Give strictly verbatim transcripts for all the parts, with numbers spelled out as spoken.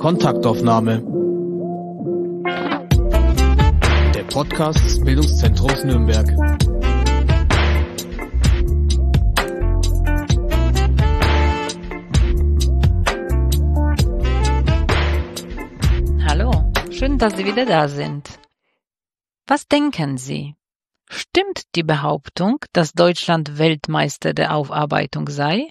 Kontaktaufnahme. Der Podcast des Bildungszentrums Nürnberg. Hallo, schön, dass Sie wieder da sind. Was denken Sie? Stimmt die Behauptung, dass Deutschland Weltmeister der Aufarbeitung sei?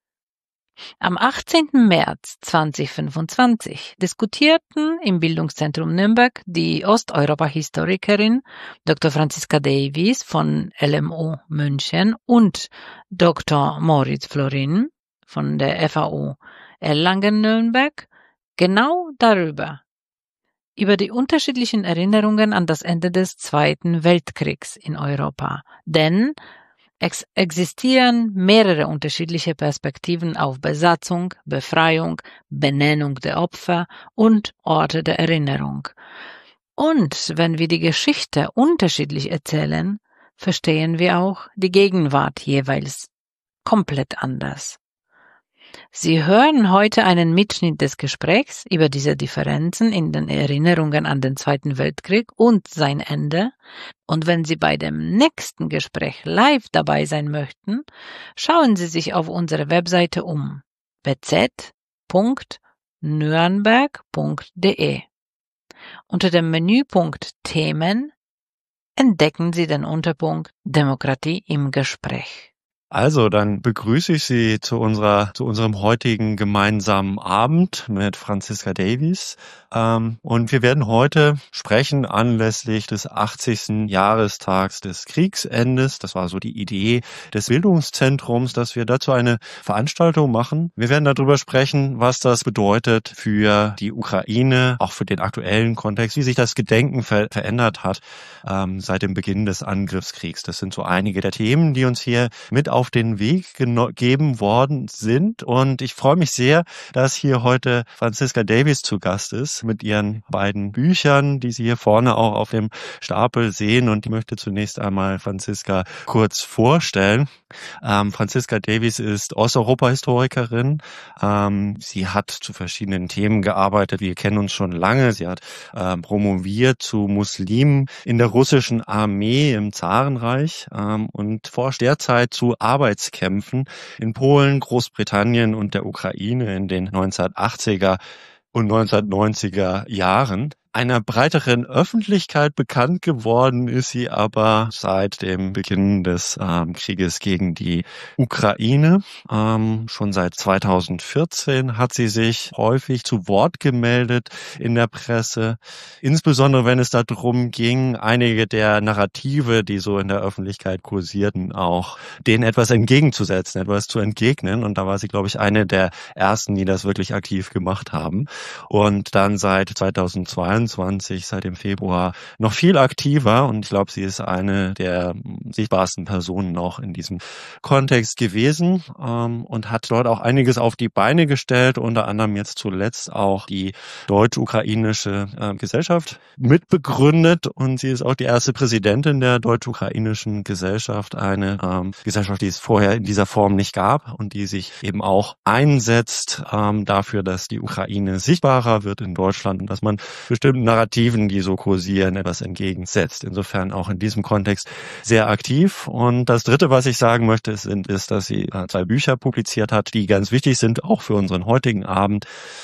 Am achtzehnten März zweitausendfünfundzwanzig diskutierten im Bildungszentrum Nürnberg die Osteuropa-Historikerin Doktor Franziska Davies von L M U München und Doktor Moritz Florin von der F A U Erlangen-Nürnberg genau darüber, über die unterschiedlichen Erinnerungen an das Ende des Zweiten Weltkriegs in Europa. Denn es existieren mehrere unterschiedliche Perspektiven auf Besatzung, Befreiung, Benennung der Opfer und Orte der Erinnerung. Und wenn wir die Geschichte unterschiedlich erzählen, verstehen wir auch die Gegenwart jeweils komplett anders. Sie hören heute einen Mitschnitt des Gesprächs über diese Differenzen in den Erinnerungen an den Zweiten Weltkrieg und sein Ende. Und wenn Sie bei dem nächsten Gespräch live dabei sein möchten, schauen Sie sich auf unserer Webseite um b z punkt nürnberg punkt d e. Unter dem Menüpunkt Themen entdecken Sie den Unterpunkt Demokratie im Gespräch. Also, dann begrüße ich Sie zu unserer, zu unserem heutigen gemeinsamen Abend mit Franziska Davies. Ähm, und wir werden heute sprechen anlässlich des achtzigsten Jahrestags des Kriegsendes. Das war so die Idee des Bildungszentrums, dass wir dazu eine Veranstaltung machen. Wir werden darüber sprechen, was das bedeutet für die Ukraine, auch für den aktuellen Kontext, wie sich das Gedenken ver- verändert hat ähm, seit dem Beginn des Angriffskriegs. Das sind so einige der Themen, die uns hier mit auf den Weg gegeben worden sind. Und ich freue mich sehr, dass hier heute Franziska Davies zu Gast ist mit ihren beiden Büchern, die Sie hier vorne auch auf dem Stapel sehen. Und ich möchte zunächst einmal Franziska kurz vorstellen. Ähm, Franziska Davies ist Osteuropa-Historikerin. Ähm, sie hat zu verschiedenen Themen gearbeitet. Wir kennen uns schon lange. Sie hat äh, promoviert zu Muslimen in der russischen Armee im Zarenreich ähm, und forscht derzeit zu Arbeitskämpfen in Polen, Großbritannien und der Ukraine in den neunzehnhundertachtziger und neunzehnhundertneunziger Jahren. Einer breiteren Öffentlichkeit bekannt geworden ist sie aber seit dem Beginn des ähm, Krieges gegen die Ukraine. Ähm, schon seit zweitausendvierzehn hat sie sich häufig zu Wort gemeldet in der Presse, insbesondere wenn es darum ging, einige der Narrative, die so in der Öffentlichkeit kursierten, auch denen etwas entgegenzusetzen, etwas zu entgegnen. Und da war sie, glaube ich, eine der ersten, die das wirklich aktiv gemacht haben. Und dann seit zweitausendzweiundzwanzig, seit dem Februar, noch viel aktiver, und ich glaube, sie ist eine der sichtbarsten Personen auch in diesem Kontext gewesen ähm, und hat dort auch einiges auf die Beine gestellt, unter anderem jetzt zuletzt auch die deutsch-ukrainische äh, Gesellschaft mitbegründet, und sie ist auch die erste Präsidentin der deutsch-ukrainischen Gesellschaft, eine ähm, Gesellschaft, die es vorher in dieser Form nicht gab und die sich eben auch einsetzt ähm, dafür, dass die Ukraine sichtbarer wird in Deutschland und dass man bestimmten Narrativen, die so kursieren, etwas entgegensetzt. Insofern auch in diesem Kontext sehr aktiv. Und das Dritte, was ich sagen möchte, ist, ist dass sie zwei Bücher publiziert hat, die ganz wichtig sind, auch für unseren heutigen Abend.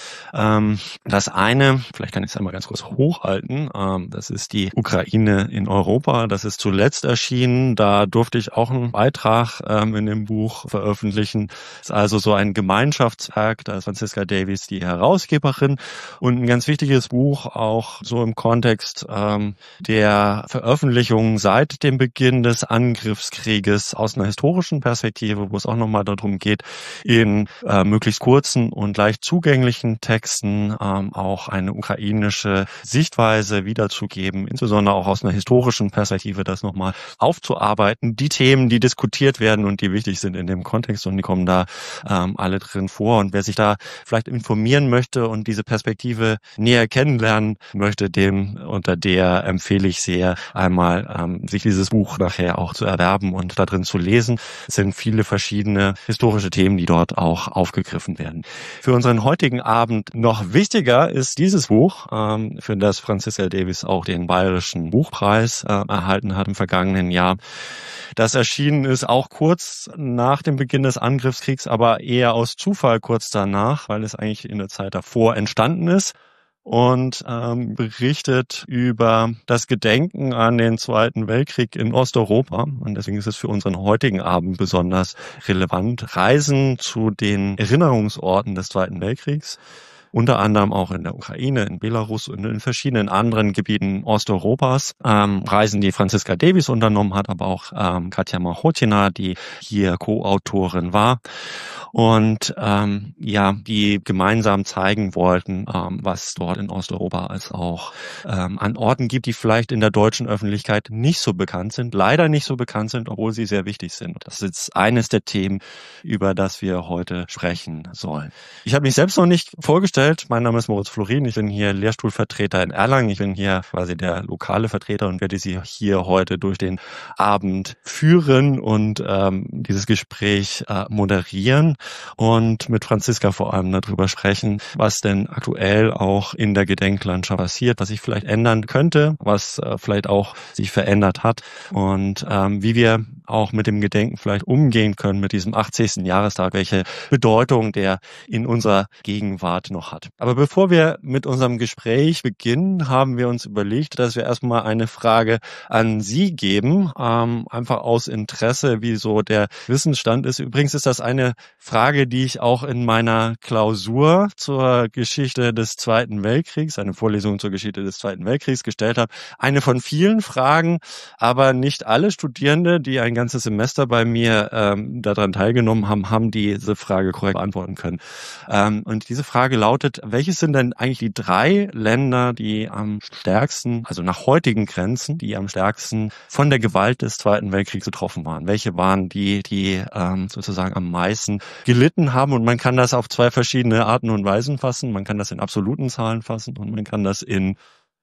Das eine, vielleicht kann ich es einmal ganz kurz hochhalten, das ist die Ukraine in Europa. Das ist zuletzt erschienen. Da durfte ich auch einen Beitrag in dem Buch veröffentlichen. Das ist also so ein Gemeinschaftswerk. Da ist Franziska Davies die Herausgeberin, und ein ganz wichtiges Buch auch so im Kontext der Veröffentlichung seit dem Beginn des Angriffskrieges aus einer historischen Perspektive, wo es auch nochmal darum geht, in möglichst kurzen und leicht zugänglichen Texten ähm, auch eine ukrainische Sichtweise wiederzugeben, insbesondere auch aus einer historischen Perspektive das nochmal aufzuarbeiten. Die Themen, die diskutiert werden und die wichtig sind in dem Kontext, und die kommen da ähm, alle drin vor. Und wer sich da vielleicht informieren möchte und diese Perspektive näher kennenlernen möchte, dem unter der empfehle ich sehr, einmal ähm, sich dieses Buch nachher auch zu erwerben und da drin zu lesen. Es sind viele verschiedene historische Themen, die dort auch aufgegriffen werden. Für unseren heutigen Abend noch wichtiger ist dieses Buch, ähm, für das Franziska Davies auch den Bayerischen Buchpreis äh, erhalten hat im vergangenen Jahr. Das erschienen ist auch kurz nach dem Beginn des Angriffskriegs, aber eher aus Zufall kurz danach, weil es eigentlich in der Zeit davor entstanden ist und ähm, berichtet über das Gedenken an den Zweiten Weltkrieg in Osteuropa. Und deswegen ist es für unseren heutigen Abend besonders relevant. Reisen zu den Erinnerungsorten des Zweiten Weltkriegs. Unter anderem auch in der Ukraine, in Belarus und in verschiedenen anderen Gebieten Osteuropas. Ähm, Reisen, die Franziska Davies unternommen hat, aber auch ähm, Katja Machotina, die hier Co-Autorin war. Und ähm, ja, die gemeinsam zeigen wollten, ähm, was dort in Osteuropa als auch ähm, an Orten gibt, die vielleicht in der deutschen Öffentlichkeit nicht so bekannt sind, leider nicht so bekannt sind, obwohl sie sehr wichtig sind. Das ist eines der Themen, über das wir heute sprechen sollen. Ich habe mich selbst noch nicht vorgestellt. Mein Name ist Moritz Florin. Ich bin hier Lehrstuhlvertreter in Erlangen. Ich bin hier quasi der lokale Vertreter und werde Sie hier heute durch den Abend führen und ähm, dieses Gespräch äh, moderieren. Und mit Franziska vor allem darüber sprechen, was denn aktuell auch in der Gedenklandschaft passiert, was sich vielleicht ändern könnte, was äh, vielleicht auch sich verändert hat und ähm, wie wir auch mit dem Gedenken vielleicht umgehen können mit diesem achtzigsten Jahrestag, welche Bedeutung der in unserer Gegenwart noch hat. Aber bevor wir mit unserem Gespräch beginnen, haben wir uns überlegt, dass wir erstmal eine Frage an Sie geben, ähm, einfach aus Interesse, wie so der Wissensstand ist. Übrigens ist das eine Frage, die ich auch in meiner Klausur zur Geschichte des Zweiten Weltkriegs, eine Vorlesung zur Geschichte des Zweiten Weltkriegs gestellt habe. Eine von vielen Fragen, aber nicht alle Studierende, die ein ganzes Semester bei mir ähm, daran teilgenommen haben, haben diese Frage korrekt beantworten können. Ähm, und diese Frage lautet, welches sind denn eigentlich die drei Länder, die am stärksten, also nach heutigen Grenzen, die am stärksten von der Gewalt des Zweiten Weltkriegs betroffen waren? Welche waren die, die ähm, sozusagen am meisten gelitten haben? Und man kann das auf zwei verschiedene Arten und Weisen fassen. Man kann das in absoluten Zahlen fassen und man kann das in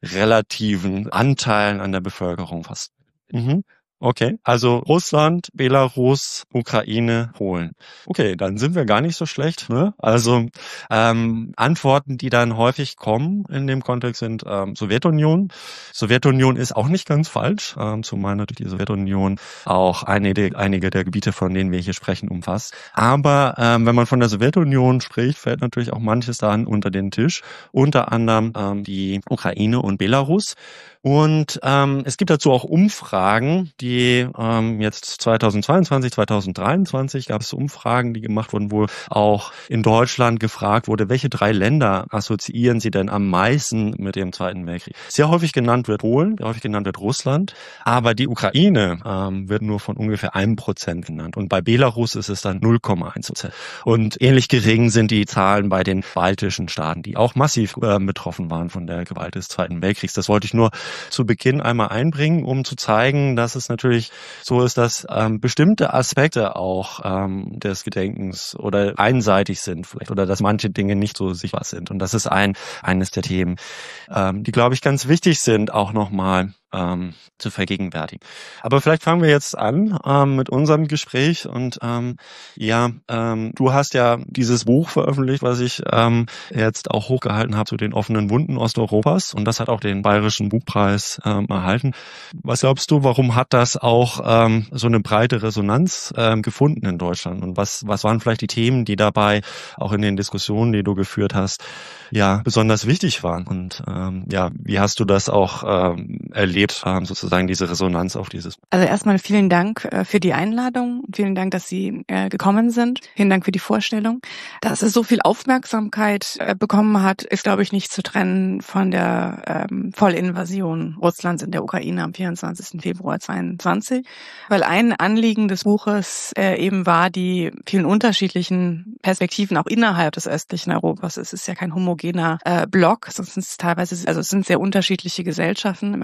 relativen Anteilen an der Bevölkerung fassen. Mhm. Okay, also Russland, Belarus, Ukraine, Polen. Okay, dann sind wir gar nicht so schlecht, ne? Also ähm, Antworten, die dann häufig kommen in dem Kontext sind ähm, Sowjetunion. Sowjetunion ist auch nicht ganz falsch, ähm, zumal natürlich die Sowjetunion auch einige, einige der Gebiete, von denen wir hier sprechen, umfasst. Aber ähm, wenn man von der Sowjetunion spricht, fällt natürlich auch manches dann unter den Tisch. Unter anderem ähm, die Ukraine und Belarus. Und ähm, es gibt dazu auch Umfragen, die ähm, jetzt zweitausendzweiundzwanzig, zweitausenddreiundzwanzig gab es Umfragen, die gemacht wurden, wo auch in Deutschland gefragt wurde, welche drei Länder assoziieren Sie denn am meisten mit dem Zweiten Weltkrieg? Sehr häufig genannt wird Polen, sehr häufig genannt wird Russland, aber die Ukraine ähm, wird nur von ungefähr einem Prozent genannt und bei Belarus ist es dann null Komma eins Prozent. Und ähnlich gering sind die Zahlen bei den baltischen Staaten, die auch massiv äh, betroffen waren von der Gewalt des Zweiten Weltkriegs. Das wollte ich nur zu Beginn einmal einbringen, um zu zeigen, dass es natürlich so ist, dass ähm, bestimmte Aspekte auch ähm, des Gedenkens oder einseitig sind vielleicht oder dass manche Dinge nicht so sichtbar sind. Und das ist ein eines der Themen, ähm, die, glaube ich, ganz wichtig sind, auch nochmal ähm, zu vergegenwärtigen. Aber vielleicht fangen wir jetzt an ähm, mit unserem Gespräch und ähm, ja, ähm, du hast ja dieses Buch veröffentlicht, was ich ähm, jetzt auch hochgehalten habe zu den offenen Wunden Osteuropas und das hat auch den Bayerischen Buchpreis ähm, erhalten. Was glaubst du, warum hat das auch ähm, so eine breite Resonanz ähm, gefunden in Deutschland und was was waren vielleicht die Themen, die dabei auch in den Diskussionen, die du geführt hast, ja besonders wichtig waren und ähm, ja, wie hast du das auch ähm, erlebt? Haben sozusagen diese Resonanz auf dieses. Also erstmal vielen Dank äh, für die Einladung. Vielen Dank, dass Sie äh, gekommen sind. Vielen Dank für die Vorstellung. Dass es so viel Aufmerksamkeit äh, bekommen hat, ist, glaube ich, nicht zu trennen von der ähm, Vollinvasion Russlands in der Ukraine am vierundzwanzigsten Februar zweiundzwanzig. Weil ein Anliegen des Buches äh, eben war, die vielen unterschiedlichen Perspektiven auch innerhalb des östlichen Europas. Es ist ja kein homogener äh, Block, sonst sind es teilweise, also es sind sehr unterschiedliche Gesellschaften im östlichen Europa.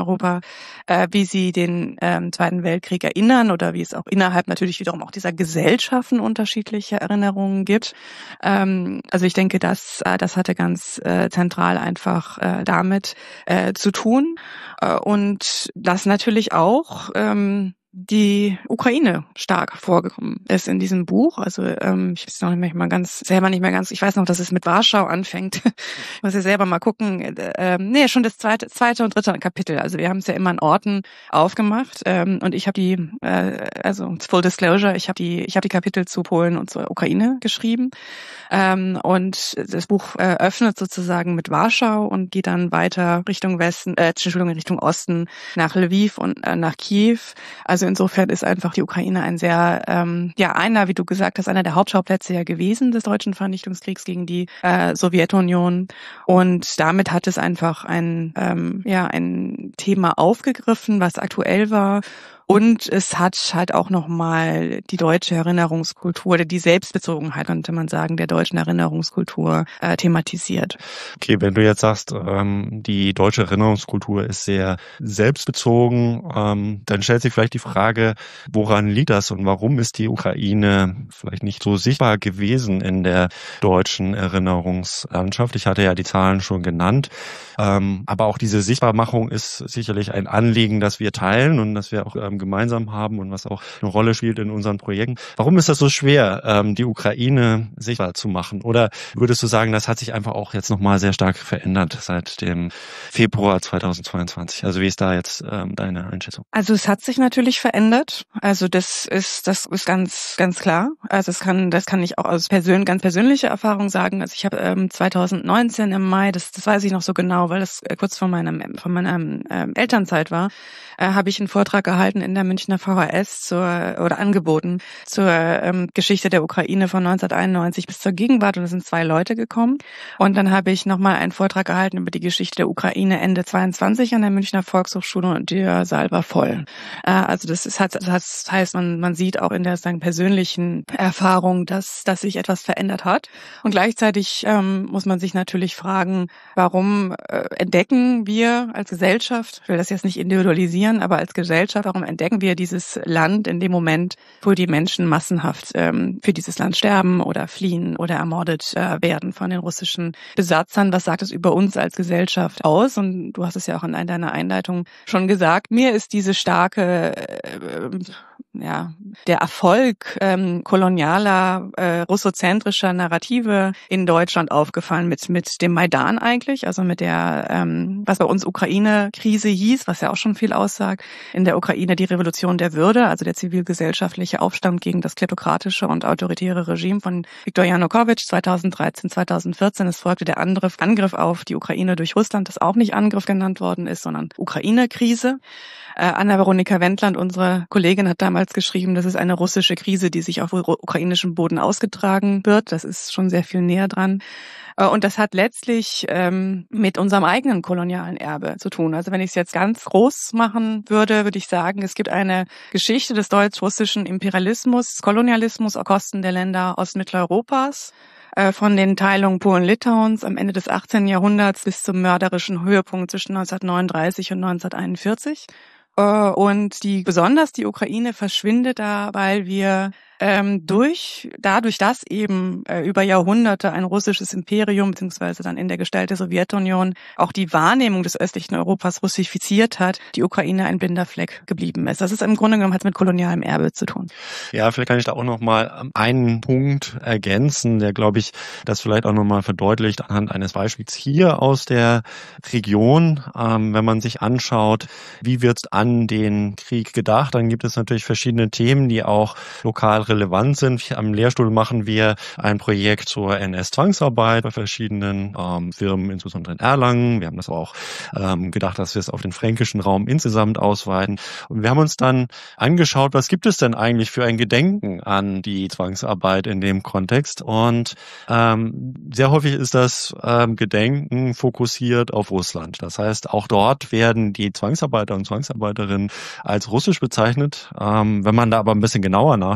Osteuropa, äh, wie sie den ähm, Zweiten Weltkrieg erinnern oder wie es auch innerhalb natürlich wiederum auch dieser Gesellschaften unterschiedliche Erinnerungen gibt. Ähm, also ich denke, das, äh, das hatte ganz äh, zentral einfach äh, damit äh, zu tun. Äh, und das natürlich auch ähm, die Ukraine stark vorgekommen ist in diesem Buch. Also ähm, ich weiß noch nicht mehr ganz, selber nicht mehr ganz, ich weiß noch, dass es mit Warschau anfängt. Ich muss ja selber mal gucken. Ähm, nee, schon das zweite, zweite und dritte Kapitel. Also wir haben es ja immer in Orten aufgemacht. Ähm, und ich habe die, äh, also Full Disclosure, ich habe die, ich habe die Kapitel zu Polen und zur Ukraine geschrieben. Ähm, und das Buch äh, öffnet sozusagen mit Warschau und geht dann weiter Richtung Westen, äh, Entschuldigung, Richtung Osten nach Lviv und äh, nach Kiew. Also insofern ist einfach die Ukraine ein sehr, ähm, ja, einer, wie du gesagt hast, einer der Hauptschauplätze ja gewesen des deutschen Vernichtungskriegs gegen die äh, Sowjetunion. Und damit hat es einfach ein, ähm, ja, ein Thema aufgegriffen, was aktuell war. Und es hat halt auch nochmal die deutsche Erinnerungskultur, oder die Selbstbezogenheit, könnte man sagen, der deutschen Erinnerungskultur äh, thematisiert. Okay, wenn du jetzt sagst, ähm, die deutsche Erinnerungskultur ist sehr selbstbezogen, ähm, dann stellt sich vielleicht die Frage, woran liegt das und warum ist die Ukraine vielleicht nicht so sichtbar gewesen in der deutschen Erinnerungslandschaft? Ich hatte ja die Zahlen schon genannt, ähm, aber auch diese Sichtbarmachung ist sicherlich ein Anliegen, das wir teilen und das wir auch ähm, gemeinsam haben und was auch eine Rolle spielt in unseren Projekten. Warum ist das so schwer, ähm, die Ukraine sichtbar zu machen? Oder würdest du sagen, das hat sich einfach auch jetzt nochmal sehr stark verändert seit dem Februar zweitausendzweiundzwanzig? Also wie ist da jetzt ähm, deine Einschätzung? Also es hat sich natürlich verändert. Also das ist das ist ganz ganz klar. Also es kann das kann ich auch aus persön ganz persönlicher Erfahrung sagen. Also ich habe ähm, zweitausendneunzehn im Mai, das das weiß ich noch so genau, weil das äh, kurz vor meinem von meiner ähm, Elternzeit war, äh, habe ich einen Vortrag gehalten in der Münchner V H S zur oder angeboten zur ähm, Geschichte der Ukraine von neunzehnhunderteinundneunzig bis zur Gegenwart, und es sind zwei Leute gekommen. Und dann habe ich nochmal einen Vortrag gehalten über die Geschichte der Ukraine Ende zweiundzwanzig an der Münchner Volkshochschule, und der Saal war voll. Äh, also das ist, das heißt, man man sieht auch in der sagen, persönlichen Erfahrung, dass dass sich etwas verändert hat. Und gleichzeitig ähm, muss man sich natürlich fragen, warum äh, entdecken wir als Gesellschaft, ich will das jetzt nicht individualisieren, aber als Gesellschaft, warum entdecken wir dieses Land in dem Moment, wo die Menschen massenhaft ähm, für dieses Land sterben oder fliehen oder ermordet äh, werden von den russischen Besatzern? Was sagt es über uns als Gesellschaft aus? Und du hast es ja auch in deiner Einleitung schon gesagt. Mir ist diese starke, äh, ja, der Erfolg ähm, kolonialer, äh, russozentrischer Narrative in Deutschland aufgefallen mit mit dem Maidan eigentlich, also mit der, ähm, was bei uns Ukraine-Krise hieß, was ja auch schon viel aussagt. In der Ukraine die Revolution der Würde, also der zivilgesellschaftliche Aufstand gegen das kleptokratische und autoritäre Regime von Viktor Janukowitsch zweitausenddreizehn, zweitausendvierzehn. Es folgte der Angriff, Angriff auf die Ukraine durch Russland, das auch nicht Angriff genannt worden ist, sondern Ukraine-Krise. Äh, Anna-Veronika Wendland, unsere Kollegin, hat damals geschrieben, das ist eine russische Krise, die sich auf ukrainischem Boden ausgetragen wird. Das ist schon sehr viel näher dran. Und das hat letztlich ähm, mit unserem eigenen kolonialen Erbe zu tun. Also wenn ich es jetzt ganz groß machen würde, würde ich sagen, es gibt eine Geschichte des deutsch-russischen Imperialismus, Kolonialismus auf Kosten der Länder Ostmitteleuropas, äh, von den Teilungen Polen-Litauens am Ende des achtzehnten Jahrhunderts bis zum mörderischen Höhepunkt zwischen neunzehnhundertneununddreißig und neunzehnhunderteinundvierzig. Äh, und die besonders die Ukraine verschwindet da, weil wir ähm, durch dadurch, dass eben äh, über Jahrhunderte ein russisches Imperium beziehungsweise dann in der Gestalt der Sowjetunion auch die Wahrnehmung des östlichen Europas russifiziert hat, die Ukraine ein blinder Fleck geblieben ist. Das ist im Grunde genommen hat mit kolonialem Erbe zu tun. Ja, vielleicht kann ich da auch noch mal einen Punkt ergänzen, der, glaube ich, das vielleicht auch noch mal verdeutlicht anhand eines Beispiels hier aus der Region. Ähm, wenn man sich anschaut, wie wird an den Krieg gedacht, dann gibt es natürlich verschiedene Themen, die auch lokal relevant sind. Am Lehrstuhl machen wir ein Projekt zur N S-Zwangsarbeit bei verschiedenen ähm, Firmen, insbesondere in Erlangen. Wir haben das auch ähm, gedacht, dass wir es auf den fränkischen Raum insgesamt ausweiten. Und wir haben uns dann angeschaut, was gibt es denn eigentlich für ein Gedenken an die Zwangsarbeit in dem Kontext. Und ähm, sehr häufig ist das ähm, Gedenken fokussiert auf Russland. Das heißt, auch dort werden die Zwangsarbeiter und Zwangsarbeiterinnen als russisch bezeichnet. Ähm, wenn man da aber ein bisschen genauer nachschaut,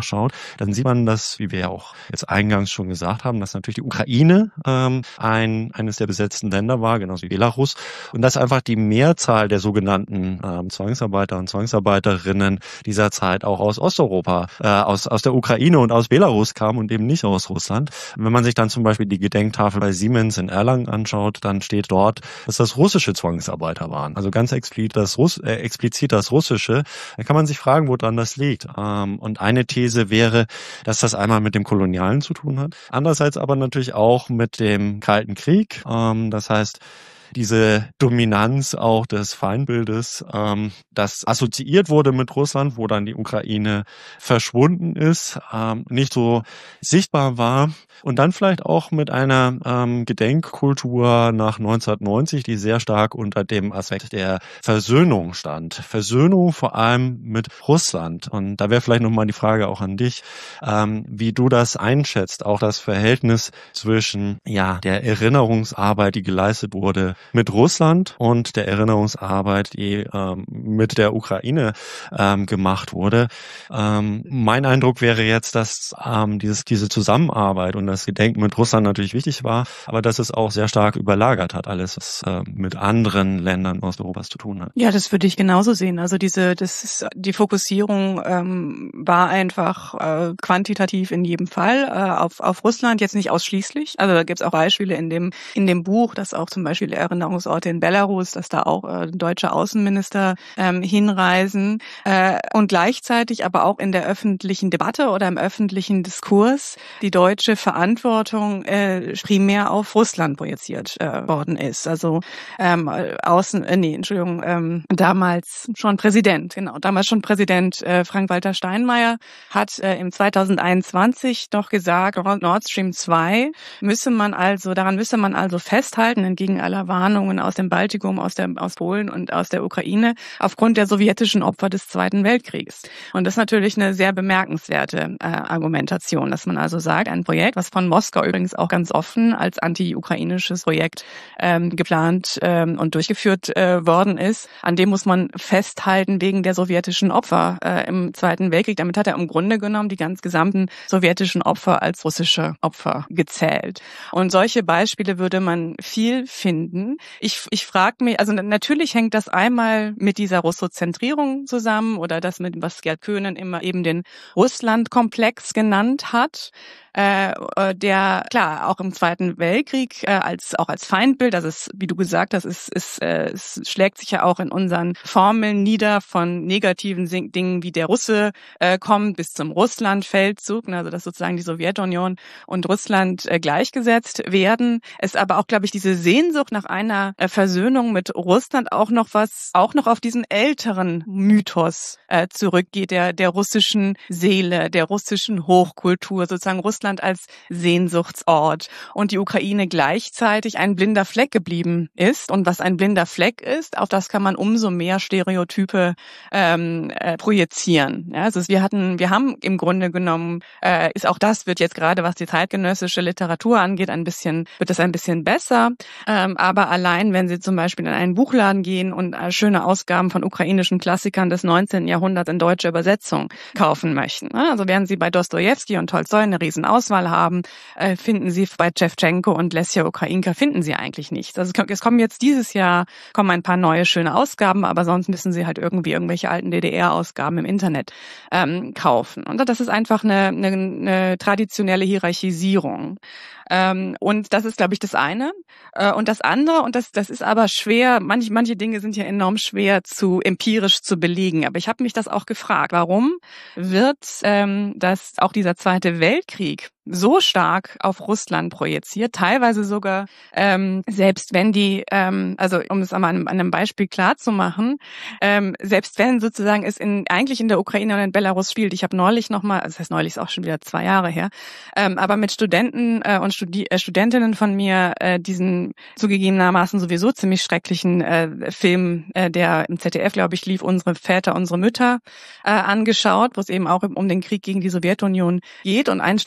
dann sieht man, dass, wie wir ja auch jetzt eingangs schon gesagt haben, dass natürlich die Ukraine ähm, ein eines der besetzten Länder war, genauso wie Belarus, und dass einfach die Mehrzahl der sogenannten ähm, Zwangsarbeiter und Zwangsarbeiterinnen dieser Zeit auch aus Osteuropa, äh, aus aus der Ukraine und aus Belarus kam und eben nicht aus Russland. Wenn man sich dann zum Beispiel die Gedenktafel bei Siemens in Erlangen anschaut, dann steht dort, dass das russische Zwangsarbeiter waren. Also ganz explizit das, Russ äh, explizit das russische. Da kann man sich fragen, woran das liegt. Ähm, und eine These wäre, dass das einmal mit dem Kolonialen zu tun hat. Andererseits aber natürlich auch mit dem Kalten Krieg. Ähm, das heißt, diese Dominanz auch des Feindbildes, ähm, das assoziiert wurde mit Russland, wo dann die Ukraine verschwunden ist, ähm, nicht so sichtbar war. Und dann vielleicht auch mit einer ähm, Gedenkkultur nach neunzehnhundertneunzig, die sehr stark unter dem Aspekt der Versöhnung stand. Versöhnung vor allem mit Russland. Und da wäre vielleicht nochmal die Frage auch an dich, ähm, wie du das einschätzt, auch das Verhältnis zwischen ja der Erinnerungsarbeit, die geleistet wurde mit Russland und der Erinnerungsarbeit, die ähm, mit der Ukraine ähm, gemacht wurde. Ähm, mein Eindruck wäre jetzt, dass ähm, dieses, diese Zusammenarbeit und das Gedenken mit Russland natürlich wichtig war, aber dass es auch sehr stark überlagert hat, alles, was äh, mit anderen Ländern Osteuropas zu tun hat. Ja, das würde ich genauso sehen. Also diese, das ist, die Fokussierung ähm, war einfach äh, quantitativ in jedem Fall äh, auf auf Russland, jetzt nicht ausschließlich. Also da gibt es auch Beispiele in dem in dem Buch, dass auch zum Beispiel Erinnerungsorte in Belarus, dass da auch äh, deutsche Außenminister ähm, hinreisen äh, und gleichzeitig aber auch in der öffentlichen Debatte oder im öffentlichen Diskurs die deutsche Verantwortung äh, primär auf Russland projiziert äh, worden ist. Also ähm, Außen, äh, nee, Entschuldigung, ähm, damals schon Präsident, genau, damals schon Präsident äh, Frank-Walter Steinmeier hat äh, im zweitausendeinundzwanzig doch gesagt, Nord Stream zwei müsse man also, daran müsse man also festhalten, entgegen aller Warnungen aus dem Baltikum, aus der, aus Polen und aus der Ukraine, aufgrund der sowjetischen Opfer des Zweiten Weltkriegs. Und das ist natürlich eine sehr bemerkenswerte äh, Argumentation, dass man also sagt, ein Projekt, was von Moskau übrigens auch ganz offen als anti-ukrainisches Projekt ähm, geplant ähm, und durchgeführt äh, worden ist, an dem muss man festhalten wegen der sowjetischen Opfer äh, im Zweiten Weltkrieg. Damit hat er im Grunde genommen die ganz gesamten sowjetischen Opfer als russische Opfer gezählt. Und solche Beispiele würde man viel finden. Ich, ich frage mich, also natürlich hängt das einmal mit dieser Russozentrierung zusammen oder das mit, was Gerd Köhnen immer eben den Russland-Komplex genannt hat. Äh, der klar auch im Zweiten Weltkrieg äh, als auch als Feindbild, das ist, wie du gesagt hast, ist, ist, äh, es schlägt sich ja auch in unseren Formeln nieder von negativen Dingen wie der Russe äh, kommt bis zum Russland-Feldzug, also dass sozusagen die Sowjetunion und Russland äh, gleichgesetzt werden. Es aber auch, glaube ich, diese Sehnsucht nach einer äh, Versöhnung mit Russland auch noch was, auch noch auf diesen älteren Mythos äh, zurückgeht, der der russischen Seele, der russischen Hochkultur, sozusagen Russland als Sehnsuchtsort und die Ukraine gleichzeitig ein blinder Fleck geblieben ist. Und was ein blinder Fleck ist, auf das kann man umso mehr Stereotype ähm, äh, projizieren. Ja, also wir hatten, wir haben im Grunde genommen, äh, ist auch das wird jetzt gerade, was die zeitgenössische Literatur angeht, ein bisschen, wird es ein bisschen besser. Ähm, aber allein, wenn Sie zum Beispiel in einen Buchladen gehen und äh, schöne Ausgaben von ukrainischen Klassikern des neunzehnten Jahrhunderts in deutscher Übersetzung kaufen möchten. Ne? Also während Sie bei Dostojewski und Tolstoi eine riesen Auswahl haben, äh, finden Sie bei Schewtschenko und Lesja Ukrainka finden Sie eigentlich nichts. Also es kommen jetzt dieses Jahr kommen ein paar neue schöne Ausgaben, aber sonst müssen Sie halt irgendwie irgendwelche alten D D R-Ausgaben im Internet ähm, kaufen. Und das ist einfach eine, eine, eine traditionelle Hierarchisierung. Ähm, und das ist, glaube ich, das eine. Äh, und das andere, und das, das ist aber schwer, manche, manche Dinge sind ja enorm schwer zu empirisch zu belegen. Aber ich habe mich das auch gefragt, warum wird ähm, das auch dieser Zweite Weltkrieg so stark auf Russland projiziert, teilweise sogar, ähm, selbst wenn die, ähm, also um es einmal an einem Beispiel klar zu machen, ähm, selbst wenn sozusagen es in eigentlich in der Ukraine und in Belarus spielt. Ich habe neulich nochmal, also das heißt neulich ist auch schon wieder zwei Jahre her, ähm, aber mit Studenten äh, und Studi- äh, Studentinnen von mir äh, diesen zugegebenermaßen sowieso ziemlich schrecklichen äh, Film, äh, der im Z D F, glaube ich, lief, Unsere Väter, unsere Mütter, äh, angeschaut, wo es eben auch um den Krieg gegen die Sowjetunion geht. Und ein Student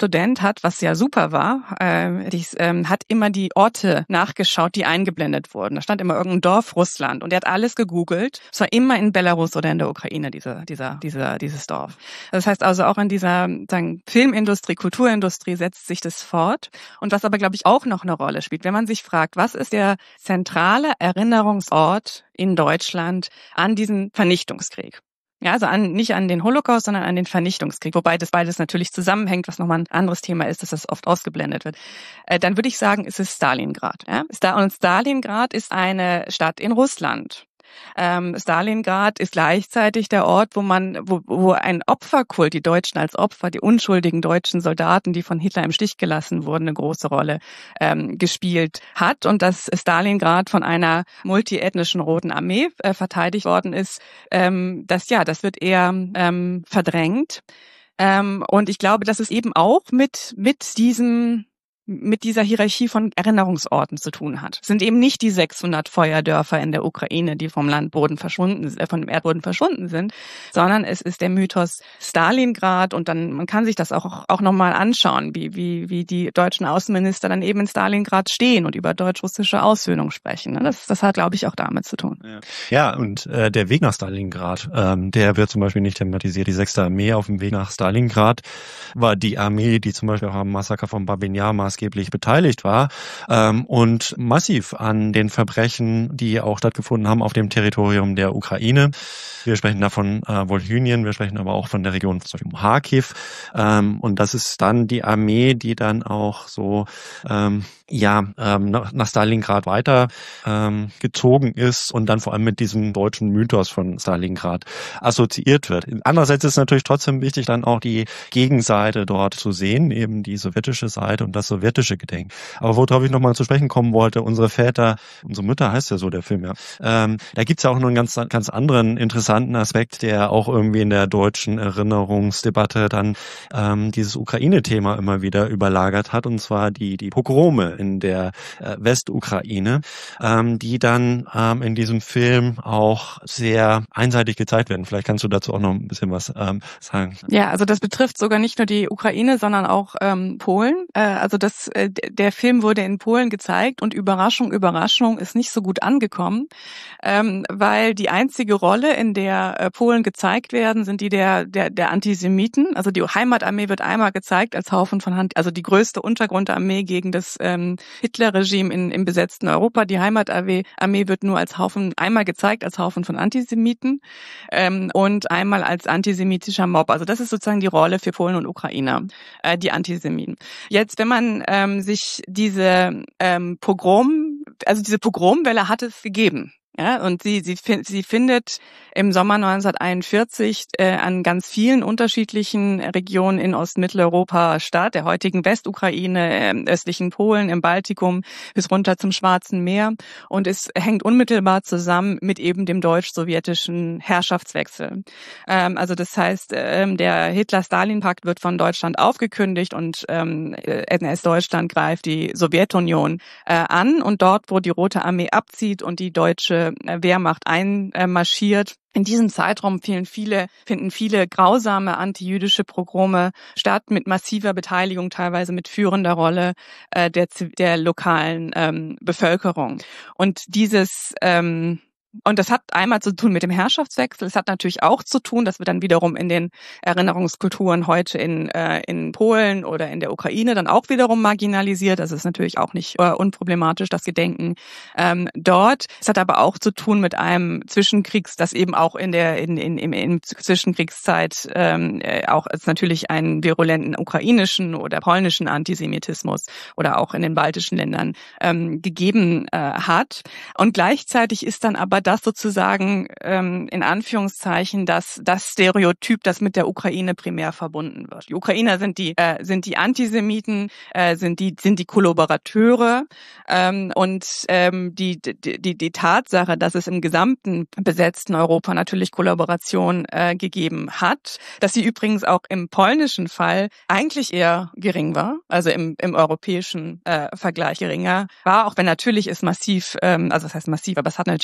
hat, was ja super war, äh, die, ähm, hat immer die Orte nachgeschaut, die eingeblendet wurden. Da stand immer irgendein Dorf Russland und er hat alles gegoogelt. Es war immer in Belarus oder in der Ukraine, dieser, dieser, dieser, dieses Dorf. Das heißt also auch in dieser sagen, Filmindustrie, Kulturindustrie setzt sich das fort. Und was aber, glaube ich, auch noch eine Rolle spielt, wenn man sich fragt, was ist der zentrale Erinnerungsort in Deutschland an diesen Vernichtungskrieg? Ja, also an, nicht an den Holocaust, sondern an den Vernichtungskrieg, wobei das beides natürlich zusammenhängt, was nochmal ein anderes Thema ist, dass das oft ausgeblendet wird. Äh, dann würde ich sagen, ist es Stalingrad. Ja? Und Stalingrad ist eine Stadt in Russland. Ähm, Stalingrad ist gleichzeitig der Ort, wo man, wo, wo ein Opferkult, die Deutschen als Opfer, die unschuldigen deutschen Soldaten, die von Hitler im Stich gelassen wurden, eine große Rolle ähm, gespielt hat. Und dass Stalingrad von einer multiethnischen Roten Armee äh, verteidigt worden ist, ähm, das ja, das wird eher ähm, verdrängt. Ähm, und ich glaube, dass es eben auch mit mit diesem mit dieser Hierarchie von Erinnerungsorten zu tun hat. Es sind eben nicht die sechshundert Feuerdörfer in der Ukraine, die vom Landboden verschwunden, äh, von dem Erdboden verschwunden sind, sondern es ist der Mythos Stalingrad und dann, man kann sich das auch, auch nochmal anschauen, wie, wie, wie die deutschen Außenminister dann eben in Stalingrad stehen und über deutsch-russische Aussöhnung sprechen. Das, das hat, glaube ich, auch damit zu tun. Ja, ja und äh, der Weg nach Stalingrad, ähm, der wird zum Beispiel nicht thematisiert. Die sechste Armee auf dem Weg nach Stalingrad war die Armee, die zum Beispiel auch am Massaker von Babin Jar maßgeblich beteiligt war ähm, und massiv an den Verbrechen, die auch stattgefunden haben auf dem Territorium der Ukraine. Wir sprechen da von äh, Wolhynien, wir sprechen aber auch von der Region zum Beispiel um Kharkiv. Ähm, und das ist dann die Armee, die dann auch so ähm, ja ähm, nach, nach Stalingrad weiter ähm, gezogen ist und dann vor allem mit diesem deutschen Mythos von Stalingrad assoziiert wird. Andererseits ist es natürlich trotzdem wichtig, dann auch die Gegenseite dort zu sehen, eben die sowjetische Seite und das sowjetische Gedenken. Aber worauf ich nochmal zu sprechen kommen wollte, unsere Väter, unsere Mütter heißt ja so der Film, ja. Ähm, da gibt's ja auch noch einen ganz, ganz anderen interessanten Aspekt, der auch irgendwie in der deutschen Erinnerungsdebatte dann ähm, dieses Ukraine-Thema immer wieder überlagert hat, und zwar die, die Pogrome in der äh, Westukraine, ähm, die dann ähm, in diesem Film auch sehr einseitig gezeigt werden. Vielleicht kannst du dazu auch noch ein bisschen was ähm, sagen. Ja, also das betrifft sogar nicht nur die Ukraine, sondern auch ähm, Polen. Äh, also das, äh, der Film wurde in Polen gezeigt und Überraschung, Überraschung ist nicht so gut angekommen, ähm, weil die einzige Rolle, in der äh, Polen gezeigt werden, sind die der, der, der Antisemiten. Also die Heimatarmee wird einmal gezeigt als Haufen von Hand, also die größte Untergrundarmee gegen das ähm, Hitlerregime in, im besetzten Europa. Die Heimatarmee Armee wird nur als Haufen, einmal gezeigt als Haufen von Antisemiten ähm, und einmal als antisemitischer Mob. Also das ist sozusagen die Rolle für Polen und Ukrainer, äh, die Antisemiten. Jetzt, wenn man ähm, sich diese ähm, Pogrom, also diese Pogromwelle hat es gegeben. Ja, und sie, sie, sie findet im Sommer neunzehnhunderteinundvierzig äh, an ganz vielen unterschiedlichen Regionen in Ostmitteleuropa statt, der heutigen Westukraine, äh, östlichen Polen, im Baltikum bis runter zum Schwarzen Meer. Und es hängt unmittelbar zusammen mit eben dem deutsch-sowjetischen Herrschaftswechsel. Ähm, also das heißt, ähm, der Hitler-Stalin-Pakt wird von Deutschland aufgekündigt und ähm, N S-Deutschland greift die Sowjetunion äh, an. Und dort, wo die Rote Armee abzieht und die deutsche Wehrmacht einmarschiert. In diesem Zeitraum finden viele, finden viele grausame antijüdische Pogrome statt, mit massiver Beteiligung, teilweise mit führender Rolle äh, der, der lokalen ähm, Bevölkerung. Und dieses ähm, Und das hat einmal zu tun mit dem Herrschaftswechsel. Es hat natürlich auch zu tun, dass wir dann wiederum in den Erinnerungskulturen heute in äh, in Polen oder in der Ukraine dann auch wiederum marginalisiert. Das ist natürlich auch nicht äh, unproblematisch, das Gedenken ähm, dort. Es hat aber auch zu tun mit einem Zwischenkriegs, das eben auch in der in in in, in Zwischenkriegszeit ähm, auch als natürlich einen virulenten ukrainischen oder polnischen Antisemitismus oder auch in den baltischen Ländern ähm, gegeben äh, hat. Und gleichzeitig ist dann aber das sozusagen ähm, in Anführungszeichen das das Stereotyp, das mit der Ukraine primär verbunden wird. Die Ukrainer sind die äh, sind die Antisemiten, äh, sind die sind die Kollaborateure ähm, und ähm, die die die die Tatsache, dass es im gesamten besetzten Europa natürlich Kollaboration äh, gegeben hat, dass sie übrigens auch im polnischen Fall eigentlich eher gering war, also im im europäischen äh, Vergleich geringer war, auch wenn natürlich es massiv, ähm, also das heißt massiv, aber es hat natürlich auch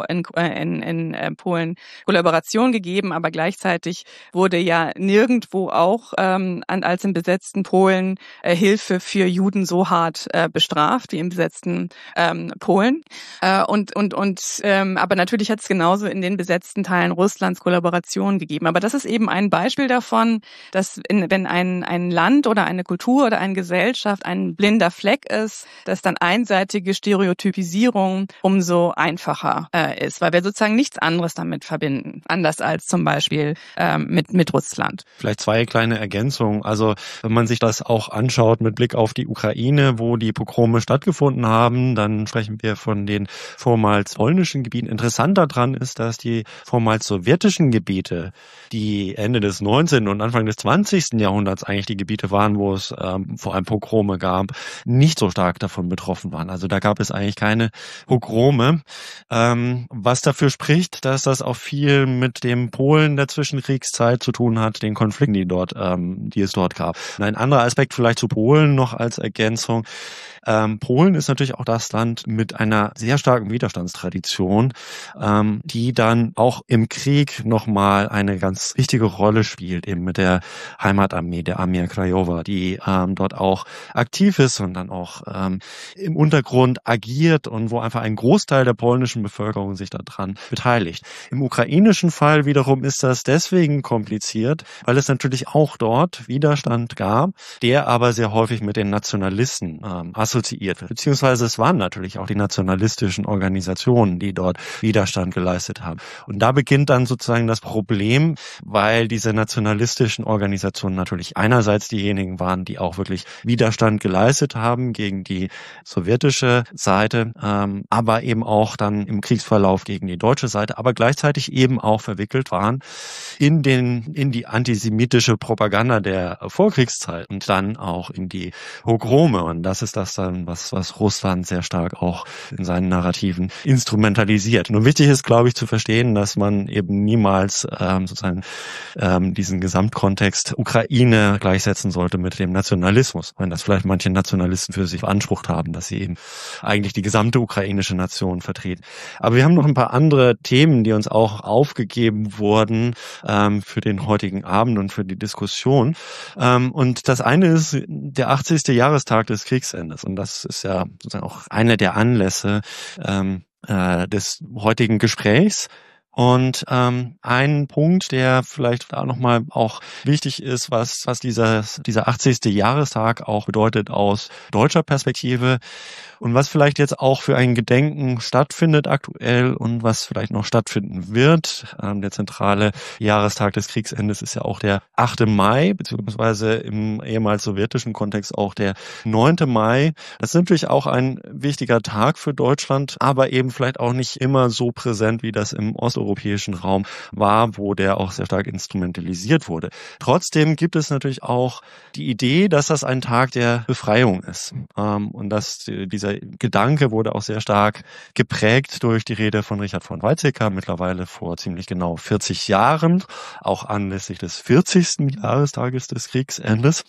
in, in, in Polen Kollaboration gegeben, aber gleichzeitig wurde ja nirgendwo auch ähm, als im besetzten Polen äh, Hilfe für Juden so hart äh, bestraft wie im besetzten ähm, Polen. Äh, und und und ähm, aber natürlich hat es genauso in den besetzten Teilen Russlands Kollaboration gegeben. Aber das ist eben ein Beispiel davon, dass in, wenn ein ein Land oder eine Kultur oder eine Gesellschaft ein blinder Fleck ist, dass dann einseitige Stereotypisierung umso einfacher äh, ist, weil wir sozusagen nichts anderes damit verbinden, anders als zum Beispiel ähm, mit mit Russland. Vielleicht zwei kleine Ergänzungen. Also wenn man sich das auch anschaut mit Blick auf die Ukraine, wo die Pogrome stattgefunden haben, dann sprechen wir von den vormals polnischen Gebieten. Interessant daran ist, dass die vormals sowjetischen Gebiete, die Ende des neunzehnten und Anfang des zwanzigsten Jahrhunderts eigentlich die Gebiete waren, wo es ähm, vor allem Pogrome gab, nicht so stark davon betroffen waren. Also da gab es eigentlich keine Pogrome, ähm, was dafür spricht, dass das auch viel mit dem Polen der Zwischenkriegszeit zu tun hat, den Konflikten, die dort, ähm, die es dort gab. Und ein anderer Aspekt vielleicht zu Polen noch als Ergänzung. Ähm, Polen ist natürlich auch das Land mit einer sehr starken Widerstandstradition, ähm, die dann auch im Krieg nochmal eine ganz wichtige Rolle spielt, eben mit der Heimatarmee, der Armia Krajowa, die ähm, dort auch aktiv ist und dann auch ähm, im Untergrund agiert und wo einfach ein Großteil der polnischen Bevölkerung sich daran beteiligt. Im ukrainischen Fall wiederum ist das deswegen kompliziert, weil es natürlich auch dort Widerstand gab, der aber sehr häufig mit den Nationalisten ähm, assoziiert wird. Beziehungsweise es waren natürlich auch die nationalistischen Organisationen, die dort Widerstand geleistet haben. Und da beginnt dann sozusagen das Problem, weil diese nationalistischen Organisationen natürlich einerseits diejenigen waren, die auch wirklich Widerstand geleistet haben gegen die sowjetische Seite, ähm, aber eben auch dann im Kriegsverlauf gegen die deutsche Seite, aber gleichzeitig eben auch verwickelt waren in den in die antisemitische Propaganda der Vorkriegszeit und dann auch in die Pogrome. Und das ist das dann, was was Russland sehr stark auch in seinen Narrativen instrumentalisiert. Nur wichtig ist, glaube ich, zu verstehen, dass man eben niemals ähm, sozusagen ähm, diesen Gesamtkontext Ukraine gleichsetzen sollte mit dem Nationalismus, wenn das vielleicht manche Nationalisten für sich beansprucht haben, dass sie eben eigentlich die gesamte ukrainische Nation vertreten. Aber wir haben noch ein paar andere Themen, die uns auch aufgegeben wurden ähm, für den heutigen Abend und für die Diskussion. Ähm, und das eine ist der achtzigste Jahrestag des Kriegsendes. Und das ist ja sozusagen auch einer der Anlässe ähm, äh, des heutigen Gesprächs. Und ähm, ein Punkt, der vielleicht da nochmal auch wichtig ist, was was dieser dieser achtzigste Jahrestag auch bedeutet aus deutscher Perspektive und was vielleicht jetzt auch für ein Gedenken stattfindet aktuell und was vielleicht noch stattfinden wird. Ähm, der zentrale Jahrestag des Kriegsendes ist ja auch der achte Mai, beziehungsweise im ehemals sowjetischen Kontext auch der neunte Mai. Das ist natürlich auch ein wichtiger Tag für Deutschland, aber eben vielleicht auch nicht immer so präsent, wie das im osteuropäischen Raum war, wo der auch sehr stark instrumentalisiert wurde. Trotzdem gibt es natürlich auch die Idee, dass das ein Tag der Befreiung ist. Ähm, und dass dieser Gedanke wurde auch sehr stark geprägt durch die Rede von Richard von Weizsäcker, mittlerweile vor ziemlich genau vierzig Jahren, auch anlässlich des vierzigsten Jahrestages des Kriegsendes.